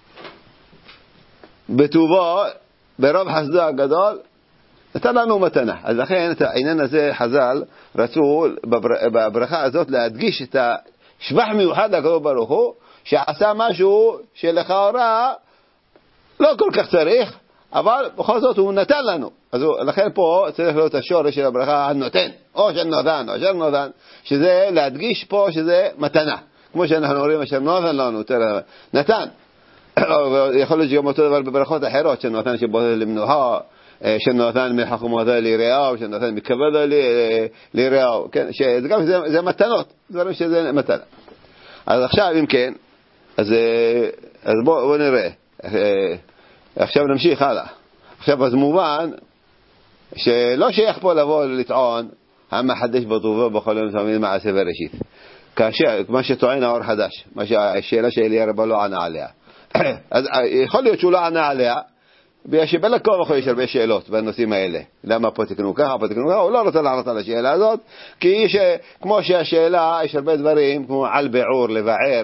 בטובו, ברוב חסדו הגדול, נתן לנו מתנה. אז לכן את העניין הזה חז"ל רצו בברכה הזאת להדגיש את השבח מיוחד לקדוש ברוך הוא, שעשה משהו שלכאורה לא כל כך צריך, אבל בכל זאת הוא נתן לנו. אז לכן פה צריך להיות השורש של הברכה הנותן, או של נותן, או של נותן, שזה להדגיש פה שזה מתנה. כמו שאנחנו אומרים, אשר נותן לנו, נתן. יכול להיות שגם אותו דבר בברכות אחרות, שנותן שבוטל למנוחה, שנותן מחכמותו ליראו, שנותן מכבודו ליראו, כן? שגם זה מתנות, דברים שזה מתנה. אז עכשיו, אם כן, אז, אז בואו בוא נראה. עכשיו נמשיך הלאה. עכשיו, אז מובן שלא שייך פה לבוא לטעון המחדש בטובו בכל יום תמיד מעשה בראשית. כאשר, מה שטוען האור חדש, מה שהשאלה שאלי הרבה לא ענה עליה. אז יכול להיות שהוא לא ענה עליה, שבלה כה וכה יש הרבה שאלות בנושאים האלה. למה פה תקנו ככה, פה תקנו ככה? הוא לא רוצה לענות על השאלה הזאת, כי כמו שהשאלה, יש הרבה דברים, כמו על בעור, לבער,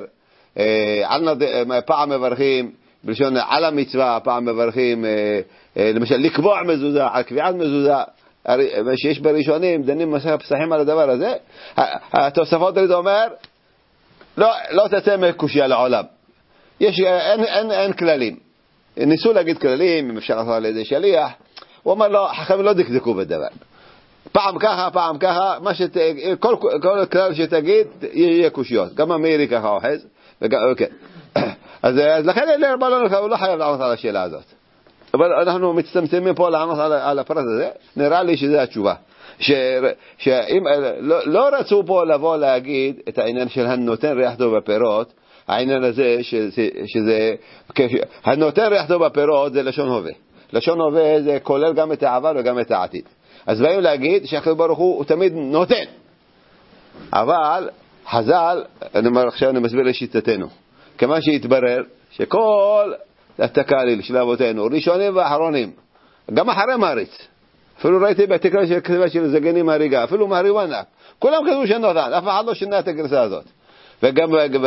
פעם מברכים, בלשון על המצווה, פעם מברכים, למשל לקבוע מזוזה, על קביעת מזוזה, שיש בראשונים, דנים פסחים על הדבר הזה. התוספות דרית אומר, לא, לא תצא מקושיה לעולם. יש, אין, אין, אין כללים. ניסו להגיד כללים, אם אפשר לעשות על איזה שליח. הוא אומר לו, חכמים לא דקדקו בדבר. פעם ככה, פעם ככה, מה שת, כל, כל כלל שתגיד, יהיה קושיות. גם המאירי ככה אוחז. וגם, אוקיי. אז, אז לכן אלה הרבה לא, הוא לא חייב לענות על השאלה הזאת. אבל אנחנו מצטמצמים פה לענות על, על הפרט הזה. נראה לי שזה התשובה. ש, שאם, לא, לא רצו פה לבוא להגיד את העניין של הנותן ריח טוב בפירות, העניין הזה שזה, שזה, הנותן ריח טוב בפירות זה לשון הווה. לשון הווה זה כולל גם את העבר וגם את העתיד. אז באים להגיד שהקדוש ברוך הוא, הוא תמיד נותן. אבל חז"ל, אני אומר עכשיו אני מסביר לשיטתנו. כמה שהתברר שכל התקליל של אבותינו, ראשונים ואחרונים, גם אחרי מעריץ, אפילו ראיתי בתקרה של כתיבה של זגנים הריגה, אפילו מהריבנה, כולם כתבו שנותן, אף אחד לא שינה את הגרסה הזאת. וגם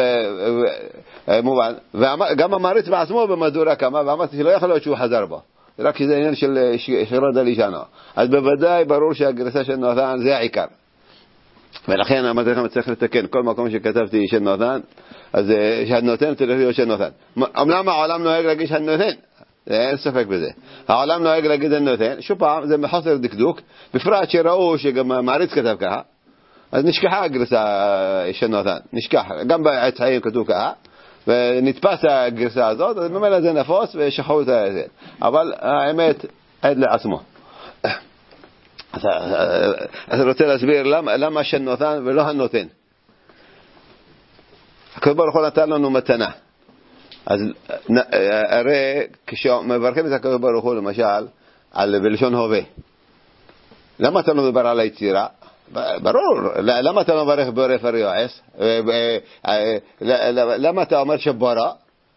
מובן, וגם המעריץ בעצמו במדורה כמה, ואמרתי שלא יכול להיות שהוא חזר בו, רק שזה עניין של שירת הלישנו. אז בוודאי ברור שהגרסה של נותן זה העיקר. ולכן אמרתי לכם צריך לתקן, כל מקום שכתבתי של נותן, אז שהנותן צריך להיות של נותן. אמנם העולם נוהג להגיד שהנותן, אין ספק בזה. העולם נוהג להגיד הנותן, שוב פעם, זה מחוסר דקדוק, בפרט שראו שגם המעריץ כתב ככה, אז נשכחה הגרסה של נותן, נשכח, גם בעץ חיים כתוב ככה, ונתפס הגרסה הזאת, אז במילא זה נפוס ושכחו את זה. אבל האמת עד לעצמו. אז אני רוצה להסביר למה, למה של נותן ולא הנותן. הקדוש ברוך הוא נתן לנו מתנה. אז הרי כשמברכים את הקדוש ברוך הוא למשל על בלשון הווה, למה אתה לא מדבר על היצירה? ברור, למה אתה מברך בורא פריו עץ? למה אתה אומר שבורא?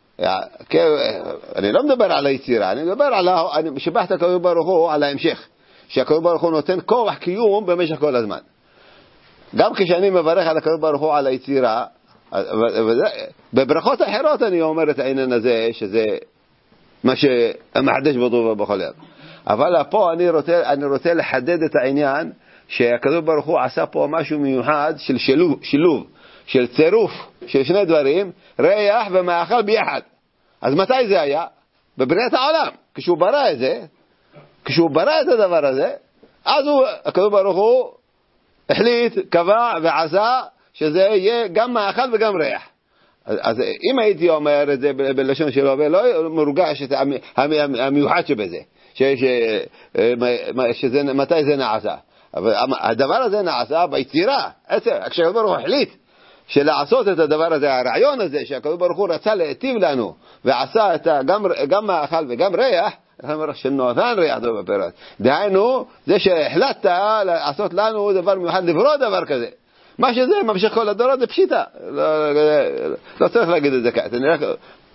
אני לא מדבר על היצירה, אני מדבר על, אני שבחת הקדוש ברוך הוא על ההמשך, שהקדוש ברוך הוא נותן כוח קיום במשך כל הזמן. גם כשאני מברך על הקדוש ברוך הוא על היצירה, בברכות אחרות אני אומר את העניין הזה, שזה מה שמחדש בטובו בכל יום. אבל פה אני רוצה, אני רוצה לחדד את העניין, שהקדוש ברוך הוא עשה פה משהו מיוחד של שילוב, שילוב, של צירוף של שני דברים, ריח ומאכל ביחד. אז מתי זה היה? בבריאת העולם. כשהוא ברא את זה, כשהוא ברא את הדבר הזה, אז הוא, הקדוש ברוך הוא החליט, קבע ועשה שזה יהיה גם מאכל וגם ריח. אז, אז אם הייתי אומר את זה בלשון שלו, ולא מורגש את המיוחד שבזה, ש, ש, שזה, מתי זה נעשה. אבל הדבר הזה נעשה ביצירה. כשהקדוש ברוך הוא החליט שלעשות את הדבר הזה, הרעיון הזה שהקדוש ברוך הוא רצה להיטיב לנו ועשה את גם, גם מאכל וגם ריח, לכן אומר שנותן ריח טוב בפירות. דהיינו, זה שהחלטת לעשות לנו דבר מיוחד לברוא דבר כזה. מה שזה ממשיך כל הדורות זה פשיטה. לא, לא, לא צריך להגיד את זה כעת. אני רק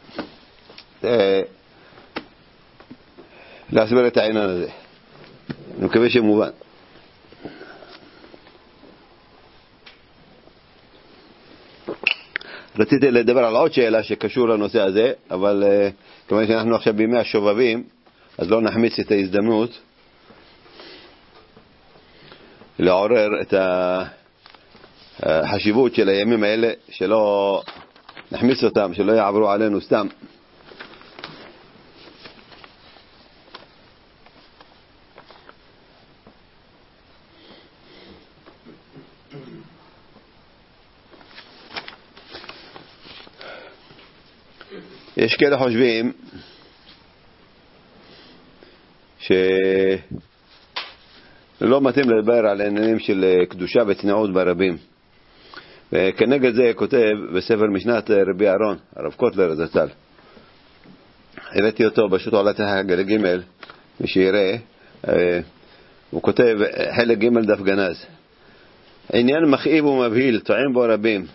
להסביר את העניין הזה. אני מקווה שמובן. רציתי לדבר על עוד שאלה שקשור לנושא הזה, אבל uh, כמובן שאנחנו עכשיו בימי השובבים, אז לא נחמיץ את ההזדמנות לעורר את החשיבות של הימים האלה, שלא נחמיץ אותם, שלא יעברו עלינו סתם. יש כאלה חושבים שלא מתאים לדבר על עניינים של קדושה וצניעות ברבים, וכנגד זה כותב בספר משנת רבי אהרון, הרב קוטלר זצ"ל, הראיתי אותו פשוט עולת הגל ג' מי שיראה, הוא כותב חלק ג' דף גנז, עניין מכאיב ומבהיל טועם בו רבים,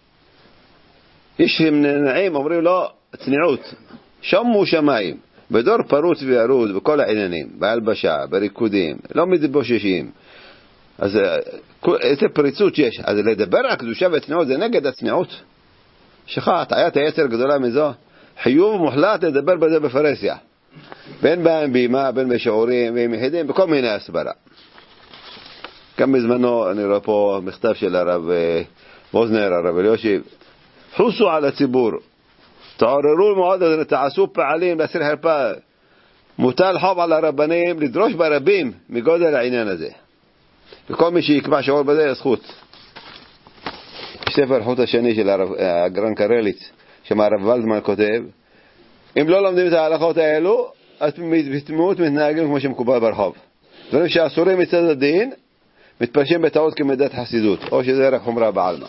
יש נמנעים אומרים לו צניעות, שמו שמיים, בדור פרוץ וירוד בכל העניינים, בהלבשה, בריקודים, לא מתבוששים. אז איזה פריצות יש. אז לדבר על קדושה וצניעות זה נגד הצניעות. שכה, הטעיית היצר גדולה מזו. חיוב מוחלט לדבר בזה בפרסיה. בין בהם בימה, בין בשיעורים, בין יחידים, בכל מיני הסברה. גם בזמנו, אני רואה פה מכתב של הרב ווזנר, הרב אליושיב, חוסו על הציבור. תעוררו מאוד, תעשו פעלים להסיר חרפה. מוטל חוב על הרבנים לדרוש ברבים מגודל העניין הזה. וכל מי שיקבע שיעור בזה זכות. ספר חוט השני של הגרן קרליץ, שמה הרב ולדמן כותב, אם לא לומדים את ההלכות האלו, אז בתמימות מתנהגים כמו שמקובל ברחוב. דברים שאסורים מצד הדין, מתפרשים בטעות כמידת חסידות, או שזה רק חומרה בעלמא.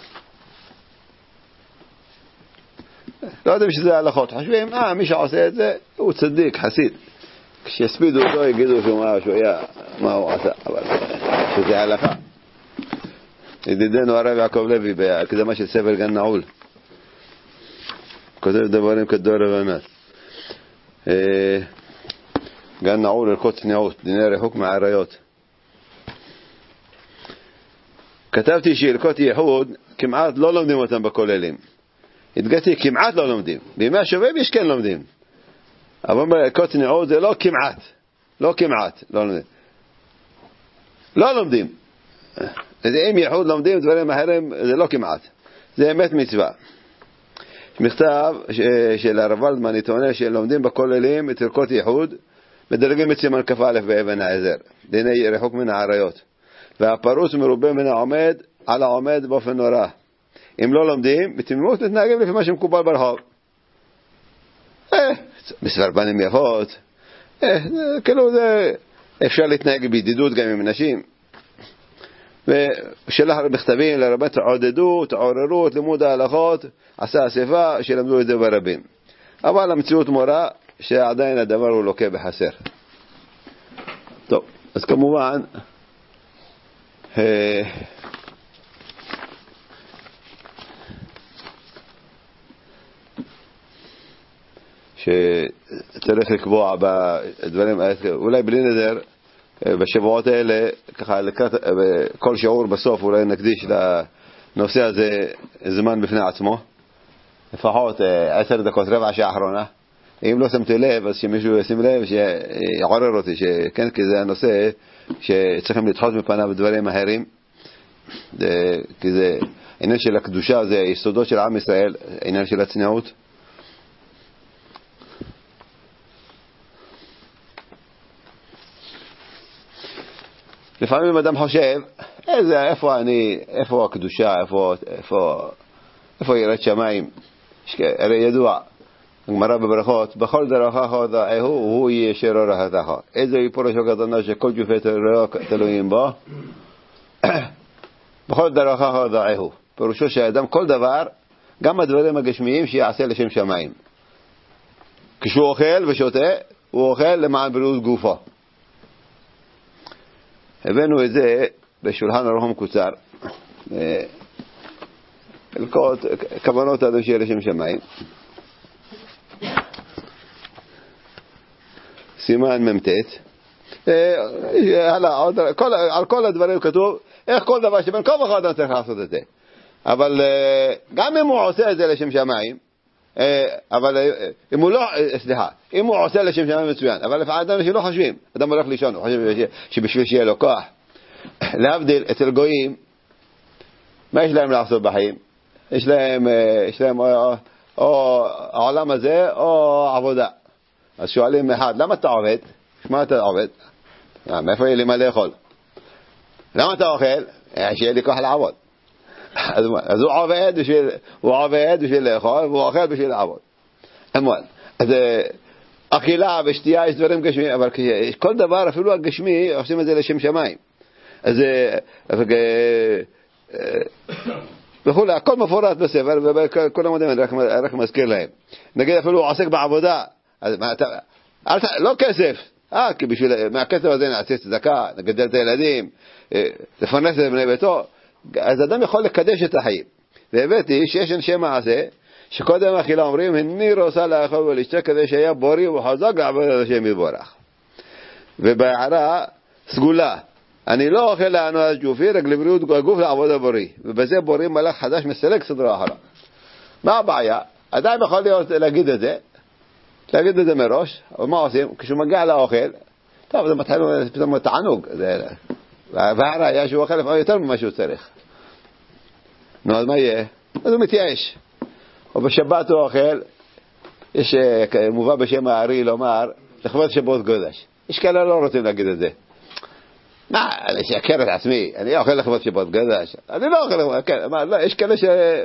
לא יודעים שזה הלכות, חושבים, אה, מי שעושה את זה, הוא צדיק, חסיד. כשיספידו אותו, יגידו שהוא מה, שהוא היה, מה הוא עשה, אבל שזה הלכה. ידידנו הרב יעקב לוי, בהקדמה של ספר גן נעול, כותב דברים כדור רבנן. גן נעול, ערכות צניעות, דיני רחוק מהעריות. כתבתי שערכות ייחוד, כמעט לא לומדים אותם בכוללים. התגעתי, כמעט לא לומדים. בימי השובב יש כן לומדים. אבל ערכות צניעות זה לא כמעט. לא כמעט. לא לומדים. לא לומדים. אם ייחוד לומדים דברים אחרים, זה לא כמעט. זה אמת מצווה. מכתב של הרב ולדמן, יתעונה שלומדים בכוללים את ערכות ייחוד, מדרגים את סימן כף א' באבן העזר. דיני רחוק מן העריות. והפרוץ מרובה מן העומד על העומד באופן נורא. אם לא לומדים, בתמימות מתנהגים לפי מה שמקובל ברחוב. אה, בסבר פנים יפות. אה, כאילו זה, אפשר להתנהג בידידות גם עם נשים. ושלח בכתבים לרבנים, תעודדו, תעוררו את לימוד ההלכות, עשה אספה, שלמדו את זה ברבים. אבל המציאות מורה שעדיין הדבר הוא לוקה בחסר. טוב, אז כמובן, אה, שצריך לקבוע בדברים, אולי בלי נדר, בשבועות האלה, ככה לקראת, כל שיעור בסוף אולי נקדיש לנושא הזה זמן בפני עצמו, לפחות עשר דקות, רבע שעה אחרונה. אם לא שמתי לב, אז שמישהו ישים לב, שיעורר אותי, שכן, כי זה הנושא שצריכים לדחות מפניו דברים אחרים, כי זה עניין של הקדושה, זה יסודות של עם ישראל, עניין של הצניעות. לפעמים אדם חושב, איזה, איפה אני, איפה הקדושה, איפה, איפה, איפה יראת שמיים. הרי ידוע, הגמרא בברכות, בכל דרכך הודעהו, הוא יהיה אשר אורחתך. איזה פירושו קטנה שכל גופי תלויים בו? בכל דרכך הודעהו. פירושו שהאדם כל דבר, גם הדברים הגשמיים שיעשה לשם שמיים. כשהוא אוכל ושותה, הוא אוכל למען בריאות גופו. הבאנו את זה בשולחן ערוך מקוצר, הלכות כוונות אדם שיהיה לשם שמיים, סימן ממתת. על כל הדברים כתוב איך כל דבר שבין כל אחד אדם צריך לעשות את זה, אבל גם אם הוא עושה את זה לשם שמיים, אבל אם הוא לא, סליחה, אם הוא עושה לשם שמיים מצוין, אבל לפעמים אדם שלא חושבים, אדם הולך לישון, הוא חושב שבשביל שיהיה לו כוח. להבדיל, אצל גויים, מה יש להם לעשות בחיים? יש להם, יש להם או, או העולם הזה או עבודה. אז שואלים אחד, למה אתה עובד? מה אתה עובד? מאיפה יהיה לי מה לאכול? למה אתה אוכל? שיהיה לי כוח לעבוד. אז, אז הוא עובד בשביל, הוא עובד בשביל לאכול, והוא אוכל בשביל לעבוד. אמון. אז אכילה ושתייה יש דברים גשמיים, אבל כל דבר, אפילו הגשמי, עושים את זה לשם שמיים. אז וכולי, הכל מפורט בספר, וכל המודים אני רק מזכיר להם. נגיד אפילו הוא עוסק בעבודה, אז מה, אתה, לא כסף, אה, כי בשביל, מהכסף הזה נעשה צדקה, נגדל את הילדים, לפרנס את בני ביתו, אז אדם יכול לקדש את החיים. והבאתי שיש אנשי מעשה, שקודם אכילה אומרים, הני רוצה לאכול ולשתה כדי שהיה בורי וחזק לעבוד את השם יתברך. ובהערה סגולה, אני לא אוכל לענות ג'ופי, רק לבריאות הגוף לעבוד הבורי. ובזה בורי מלאך חדש מסלק סדרה אחרה. מה הבעיה? אדם יכול להיות, להגיד את זה, להגיד את זה מראש, אבל מה עושים? כשהוא מגיע לאוכל, טוב, זה מתחיל פתאום תענוג. והראיה שהוא אוכל לפעמים יותר ממה שהוא צריך. נו, אז מה יהיה? אז הוא מתייאש. או בשבת הוא אוכל, יש מובא בשם הארי לומר, לכבוד שבות קודש. יש כאלה לא רוצים להגיד את זה. מה, אני אשקר את עצמי, אני אוכל לכבוד שבות קודש. אני לא אוכל לכבוד, כן, מה, לא, יש כאלה ש...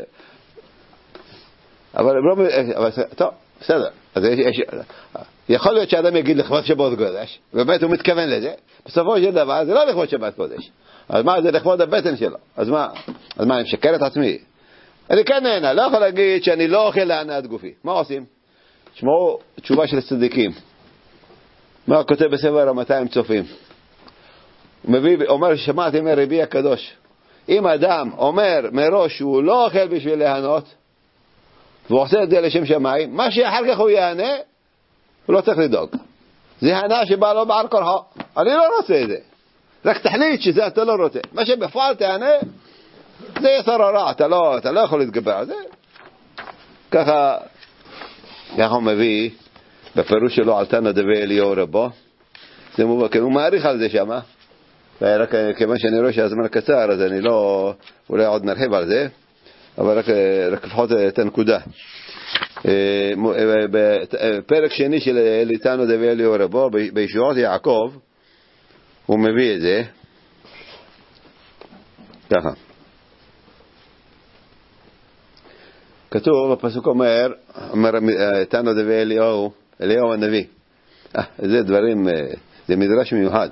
אבל הם לא... אבל, טוב, בסדר. אז יש... יכול להיות שאדם יגיד לכבוד שבות קודש, ובאמת הוא מתכוון לזה, בסופו של דבר זה לא לכבוד שבת קודש. אז מה, זה לכבוד הבטן שלו. אז מה, אז מה, אני משקר את עצמי? אני כן נהנה, לא יכול להגיד שאני לא אוכל להנאת גופי. מה עושים? תשמעו תשובה של צדיקים. מה כותב בספר ה-מאתיים צופים? הוא מביא, אומר, שמעתי מרבי הקדוש, אם אדם אומר מראש שהוא לא אוכל בשביל להנות, והוא עושה את זה לשם שמיים, מה שאחר כך הוא יענה, הוא לא צריך לדאוג. זה הנאה שבא לו בעל כורחו. אני לא רוצה את זה. רק תחליט שזה אתה לא רוצה. מה שבפועל תענה, זה יסר הרע, אתה לא, אתה לא יכול להתגבר על זה. ככה, ככה הוא מביא, בפירוש שלו על תנא דבי אליהו רבו, זה מובן, הוא מעריך על זה שמה, רק כיוון שאני רואה שהזמן קצר, אז אני לא, אולי עוד נרחיב על זה, אבל רק, רק לפחות את הנקודה. בפרק שני של תנא דבי אליהו רבו, בישועות יעקב, הוא מביא את זה, ככה. כתוב, הפסוק אומר, אומר תנא דבי אליהו, אליהו הנביא. אה, זה דברים, זה מדרש מיוחד.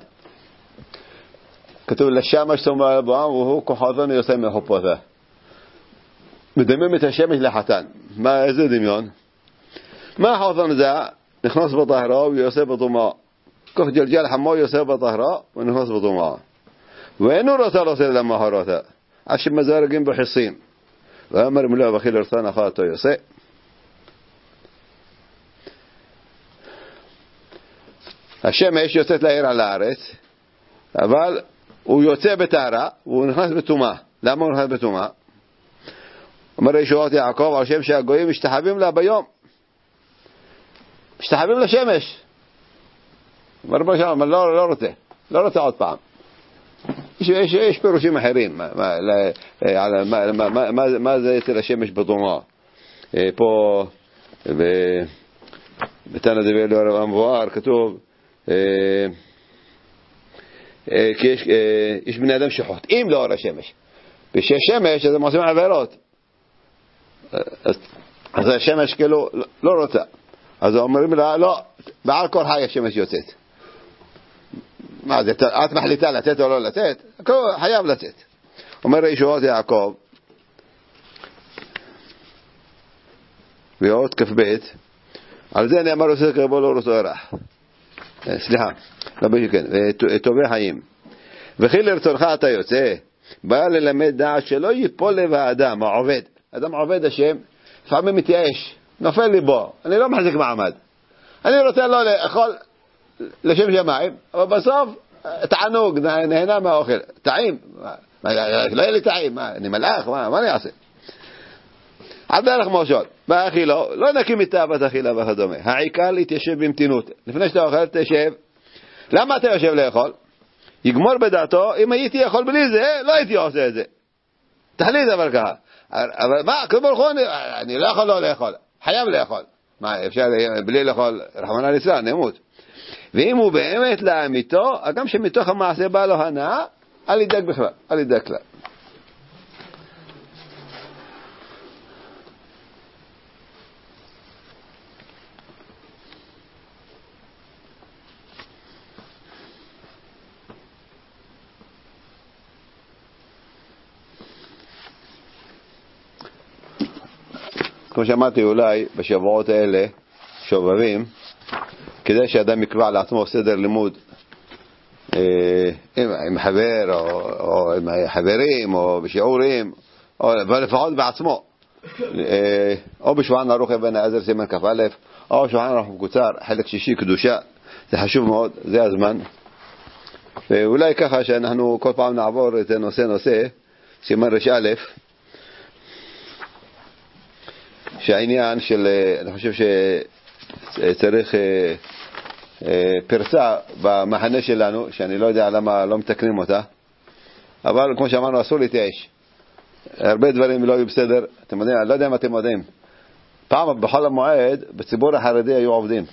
כתוב, לשמש סומר על בואם, והוא כוחזון יוצא מחופותיו. מדמם את השמש לחתן. מה, איזה דמיון? מה החזון זה? נכנס בטהרה ויוצא בטומאה. כוח ג'לג'ל חמו יוצא בטהרה ונכנס בטומאה. ואינו רוצה לעשות למהרתה. עשם מזרגים בחיסים. ואמר מלא בחיל ארצן אחת יוצא. השמש יוצאת לעיר על הארץ, אבל הוא יוצא בטהרה, והוא נכנס בטומאה. למה הוא נכנס בטומאה? אומר ישועות יעקב, על שם שהגויים משתחווים לה ביום. משתחווים לשמש. אומר רבי שלום, לא, לא רוצה. לא רוצה עוד פעם. יש, יש, יש פירושים אחרים. מה, מה, מה, מה, מה, מה, מה זה אצל השמש בטומאה? פה, בתנא דבי אליהו המבואר, כתוב, כי יש, יש בני אדם שחוטאים לאור השמש. וכשיש שמש, אז הם עושים עבירות. אז, אז השמש כאילו לא רוצה. אז אומרים לה, לא, בעל כורחה השמש יוצאת. מה זה, את מחליטה לצאת או לא לצאת? חייב לצאת. אומר ישועות יעקב, ויעות כ"ב, על זה נאמר עושה כרבו לא רוצה רח. סליחה, לא בשכן, טובי חיים. וכי לרצונך אתה יוצא, בא ללמד דעת שלא ייפול לב האדם, העובד. אדם עובד השם, לפעמים מתייאש, נופל לי בו, אני לא מחזיק מעמד. אני רוצה לא לאכול לשם שמיים, אבל בסוף תענוג, נהנה מהאוכל. טעים, לא יהיה לי טעים, אני מלאך, מה, מה אני אעשה? על דרך מושל, באכילו, לא נקים מתאוות אכילה וכדומה. העיקר להתיישב במתינות. לפני שאתה אוכל, תשב. למה אתה יושב לאכול? יגמור בדעתו, אם הייתי יכול בלי זה, לא הייתי עושה את זה. תחליט אבל ככה. אבל מה, כמו ברכון, אני לא יכול לא לאכול. חייב לאכול. מה, אפשר בלי לאכול, רחמנא ליצלן, נמות. ואם הוא באמת לאמיתו, גם שמתוך המעשה בא לו הנאה, אל ידאג בכלל, אל ידאג כלל. כמו שאמרתי, אולי בשבועות האלה שובבים, כדי שאדם יקבע לעצמו סדר לימוד אה, עם, עם חבר או, או עם חברים או בשיעורים, או לפחות בעצמו, אה, או בשולחן ערוך אבן העזר סימן כ"א, או בשולחן ערוך מקוצר חלק שישי קדושה. זה חשוב מאוד, זה הזמן. ואולי ככה שאנחנו כל פעם נעבור את נושא נושא סימן ר"א, שהעניין של, אני חושב שצריך פרצה במחנה שלנו, שאני לא יודע למה לא מתקנים אותה, אבל כמו שאמרנו, אסור להתייאש. הרבה דברים לא היו בסדר. אתם יודעים, אני לא יודע אם אתם יודעים, פעם בחול המועד בציבור החרדי היו עובדים.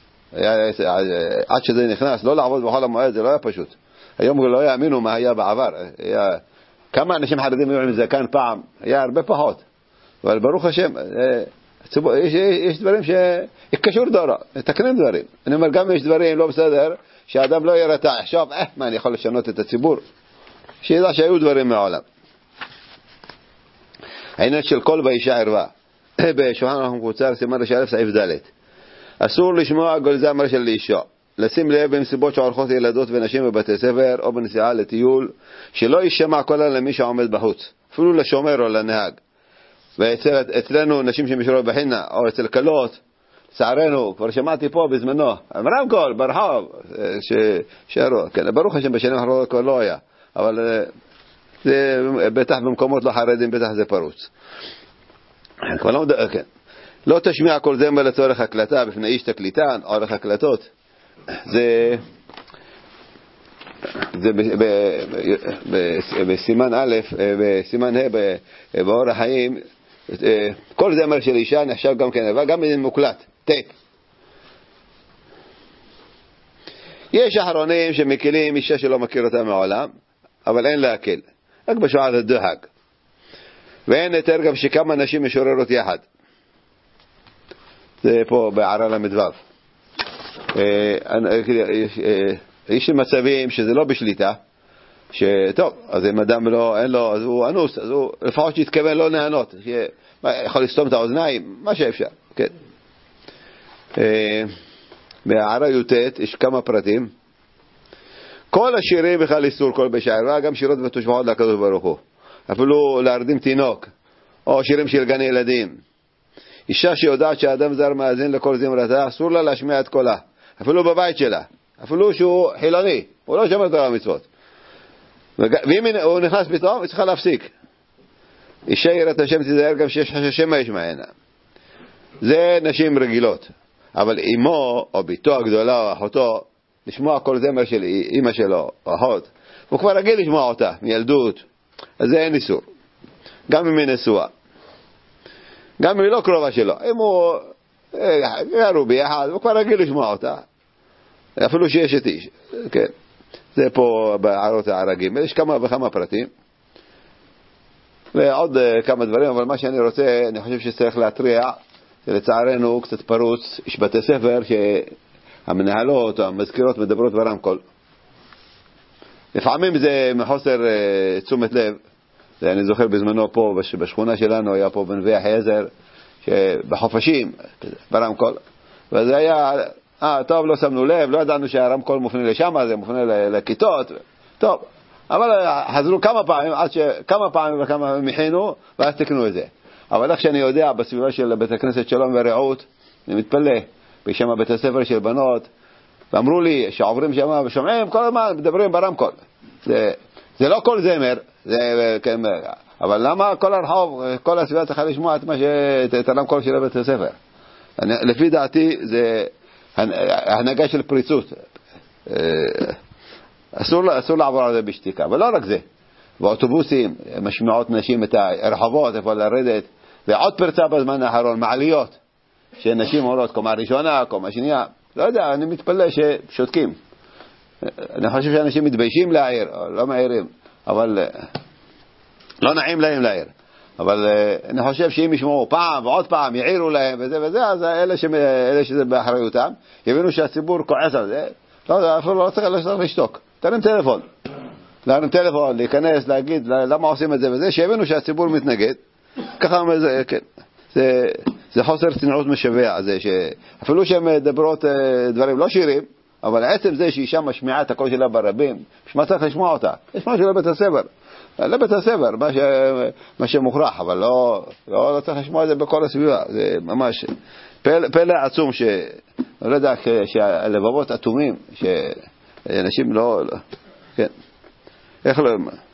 עד שזה נכנס, לא לעבוד בחול המועד זה לא היה פשוט. היום לא יאמינו מה היה בעבר. היה, כמה אנשים חרדים היו עם זקן פעם? היה הרבה פחות. אבל ברוך השם, יש, יש דברים שיקשור דורה, תקנים דברים. אני אומר, גם יש דברים לא בסדר, שהאדם לא ירתע, עכשיו, אה, מה, אני יכול לשנות את הציבור? שידע שהיו דברים מעולם. העניין של כל באישה ערווה, בשולחן ערוך מקוצר, סימן ר"א סעיף ד', אסור לשמוע גול זמר של אישה, לשים לב במסיבות שעורכות ילדות ונשים בבתי ספר, או בנסיעה לטיול, שלא יישמע קולה למי שעומד בחוץ, אפילו לשומר או לנהג. ואצלנו נשים שמשרו בחינה, או אצל קלות, צערנו, כבר שמעתי פה בזמנו, רמקול, ברחוב, ששרו, כן, ברוך השם בשנים האחרונות כבר לא היה, אבל זה בטח במקומות לא חרדים, בטח זה פרוץ. כבר לא מדבר, כן. לא תשמיע כל זמר לצורך הקלטה בפני איש תקליטן, עורך הקלטות. זה זה בסימן א', בסימן ה' באור החיים, כל זמר של אישה נחשב גם כן, אבל גם אם מוקלט, טייפ. יש אחרונים שמקילים אישה שלא מכיר אותה מעולם, אבל אין להקל, רק בשעת הדוחק. ואין יותר גם שכמה נשים משוררות יחד. זה פה בערה למדבב. יש מצבים שזה לא בשליטה, שטוב, אז אם אדם לא, אין לו, אז הוא אנוס, אז הוא לפחות שיתכוון לא נהנות, יכול לסתום את האוזניים, מה שאפשר, כן. בערה י"ט יש כמה פרטים. כל השירים בכלל איסור, כל בשערה, גם שירות ותושבחות לקדוש ברוך הוא, אפילו להרדים תינוק, או שירים של גן ילדים. אישה שיודעת שהאדם זר מאזין לכל זמרתה, אסור לה להשמיע את קולה, אפילו בבית שלה, אפילו שהוא חילוני, הוא לא שומר תורה ומצוות. ואם הוא נכנס פתאום, היא צריכה להפסיק. אישה יראת השם תיזהר גם שיש חשש שמא ישמענה. זה נשים רגילות. אבל אמו או ביתו הגדולה או אחותו, לשמוע כל זמר של אמא שלו או אחות, הוא כבר רגיל לשמוע אותה מילדות, אז זה אין איסור. גם אם היא נשואה, גם אם היא לא קרובה שלו, אם הוא גרו ביחד, הוא כבר רגיל לשמוע אותה, אפילו שיש את איש. כן. זה פה בערות הערגים. יש כמה וכמה פרטים ועוד כמה דברים, אבל מה שאני רוצה, אני חושב שצריך להטריע, שלצערנו קצת פרוץ. יש בתי ספר שהמנהלות או המזכירות מדברות ברמקול, לפעמים זה מחוסר תשומת לב. אני זוכר בזמנו פה בשכונה שלנו, היה פה בנווה החזר, בחופשים ברמקול, וזה היה אה, טוב, לא שמנו לב, לא ידענו שהרמקול מופנה לשם, זה מופנה לכיתות, טוב, אבל חזרו כמה פעמים, עד שכמה פעמים וכמה מיחינו, ואז תקנו את זה. אבל איך שאני יודע, בסביבה של בית הכנסת שלום ורעות, אני מתפלא, בשם בית הספר של בנות, ואמרו לי שעוברים שם ושומעים, כל הזמן מדברים ברמקול. זה, זה לא כל זמר, זה, כן, אבל למה כל הרחוב, כל הסביבה צריכה לשמוע את, מה ש, את הרמקול של בית הספר? אני, לפי דעתי, זה הנהגה של פריצות. אסור, אסור לעבור על זה בשתיקה, ולא רק זה. באוטובוסים משמיעות נשים את הרחובות, איפה לרדת, ועוד פרצה בזמן האחרון, מעליות, שנשים אומרות קומה ראשונה, קומה שנייה, לא יודע, אני מתפלא ששותקים. אני חושב שאנשים מתביישים להעיר, לא מעירים, אבל לא נעים להם להעיר. אבל אני חושב שאם ישמעו פעם ועוד פעם, יעירו להם וזה וזה, אז אלה, ש... אלה שזה באחריותם, יבינו שהציבור כועס על זה, לא, אפילו לא צריך לשתוק. תרים טלפון. להרים טלפון, להיכנס, להגיד למה עושים את זה וזה, שיבינו שהציבור מתנגד. ככה זה, כן. זה, זה חוסר צניעות משווע, זה שאפילו שהן מדברות דברים לא שירים, אבל עצם זה שאישה משמיעה את הקול שלה ברבים, שמה צריך לשמוע אותה? יש משהו לבית הספר. לבית הספר, מה, ש... מה שמוכרח, אבל לא, לא, לא צריך לשמוע את זה בכל הסביבה. זה ממש פלא, פלא עצום, ש... לא יודע, שהלבבות אטומים, שאנשים לא, לא... כן. איך לא...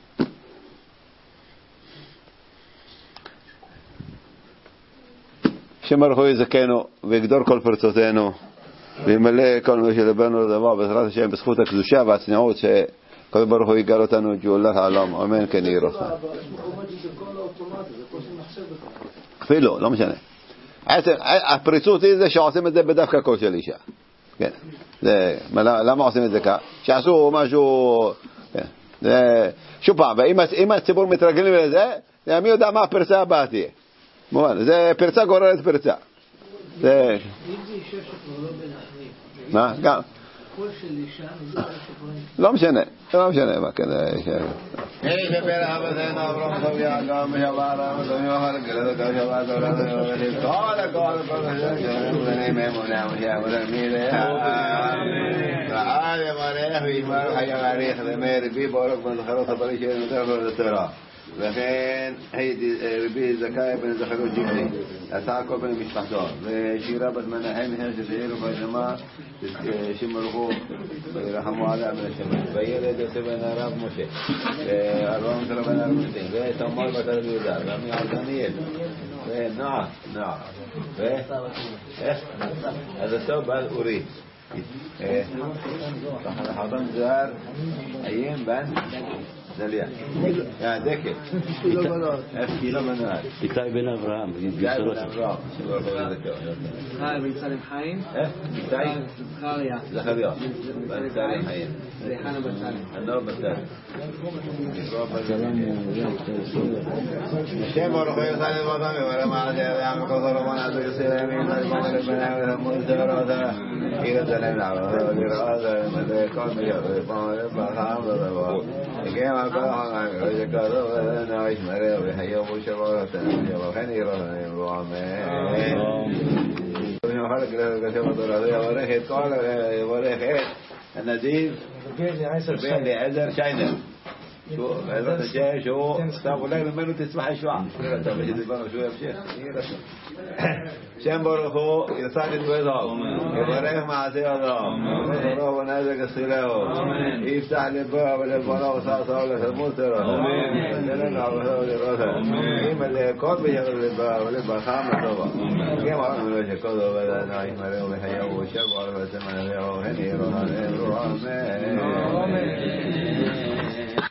שמרחו יזכנו ויגדור כל פרצותינו וימלא כל מה שלבנו לדבר בעזרת השם בזכות הקדושה והצניעות שכל ברוך הוא יגאל אותנו את גאולת העולם, אמן כן יהי רצון. אפילו, לא משנה. הפריצות היא זה שעושים את זה בדווקא קול של אישה. כן. למה עושים את זה כך? שעשו משהו... שוב פעם, אם הציבור מתרגלים לזה, מי יודע מה הפרצה הבאה תהיה. מובן, זה פרצה גוררת פרצה. זה... אם זה אישה שכבר לא בין אחרים. מה? גם. קול של אישה, זה לא משנה, לא משנה, מה כן, זה אישה. היי, שפרח בזינו, אברום טוב יעקב, משבר, אברום יוחל, גלדו כאו שבר, דורנו יוחלים, כל הכל, כל הכל, ובנים אמונה, משאבו מידי, ועד יברך וישמר חי יברך, למי רבי בורק בנזכרות הברי של נתרפו לתורה. וכן רבי זכאי בן זכרות ג'יבלי עשה כל בן משפחתו ושירה בת מנחם מחר שתהירו בג'מה שמלכו ורחמו עליה מן השמש וילד יוסף בן הרב משה וארבע מטר בן הרב משה ותמר בת הרב יהודה ועמי עזניאל ונועה נועה ואיך? אז הסוף בעל אורי חתם זוהר איים בן דליה. יא דקה. קילו מנהל. איתי בן אברהם. איתי בן אברהם. חיים בן סלם חיים. איתי זכריה. זכריה. בן סלם חיים. ריחנה בן סלם. הנור בן סלם. השם ברוך הוא יסלם אותם ורמה עד ידם וכוסר ומן עד יסיר ימין ולמון לבנה ולמון סגרותה אירת זלם לעבוד ולראות ולכל מיד ולפעם ולפחם ולבוא וגם כל החיים ושכתוב ולנו ישמרהו ויחיום ושבורתנו וכן יראו אמן ונוכל לקשב התורתו יברך את כל יברך את הנדיב בן לעזר שיינר בעזרת השם שהוא סתם אולי ממנו תצמח ישועה טוב שדיברנו שהוא ימשיך שם ברוך הוא ירצח את ביתו יברך מעשה אדם ויברך ונזק הסילהו יפתח לבו ולבנו וסעסו לחלמות תרו ונלנו עבודו ולראתו ימלא כל בישר לבו ולבחם לטובה גם ערנו לו שכל עובדנו ישמרהו וחייהו ושבו על וסמן אביהו הן יראו אמן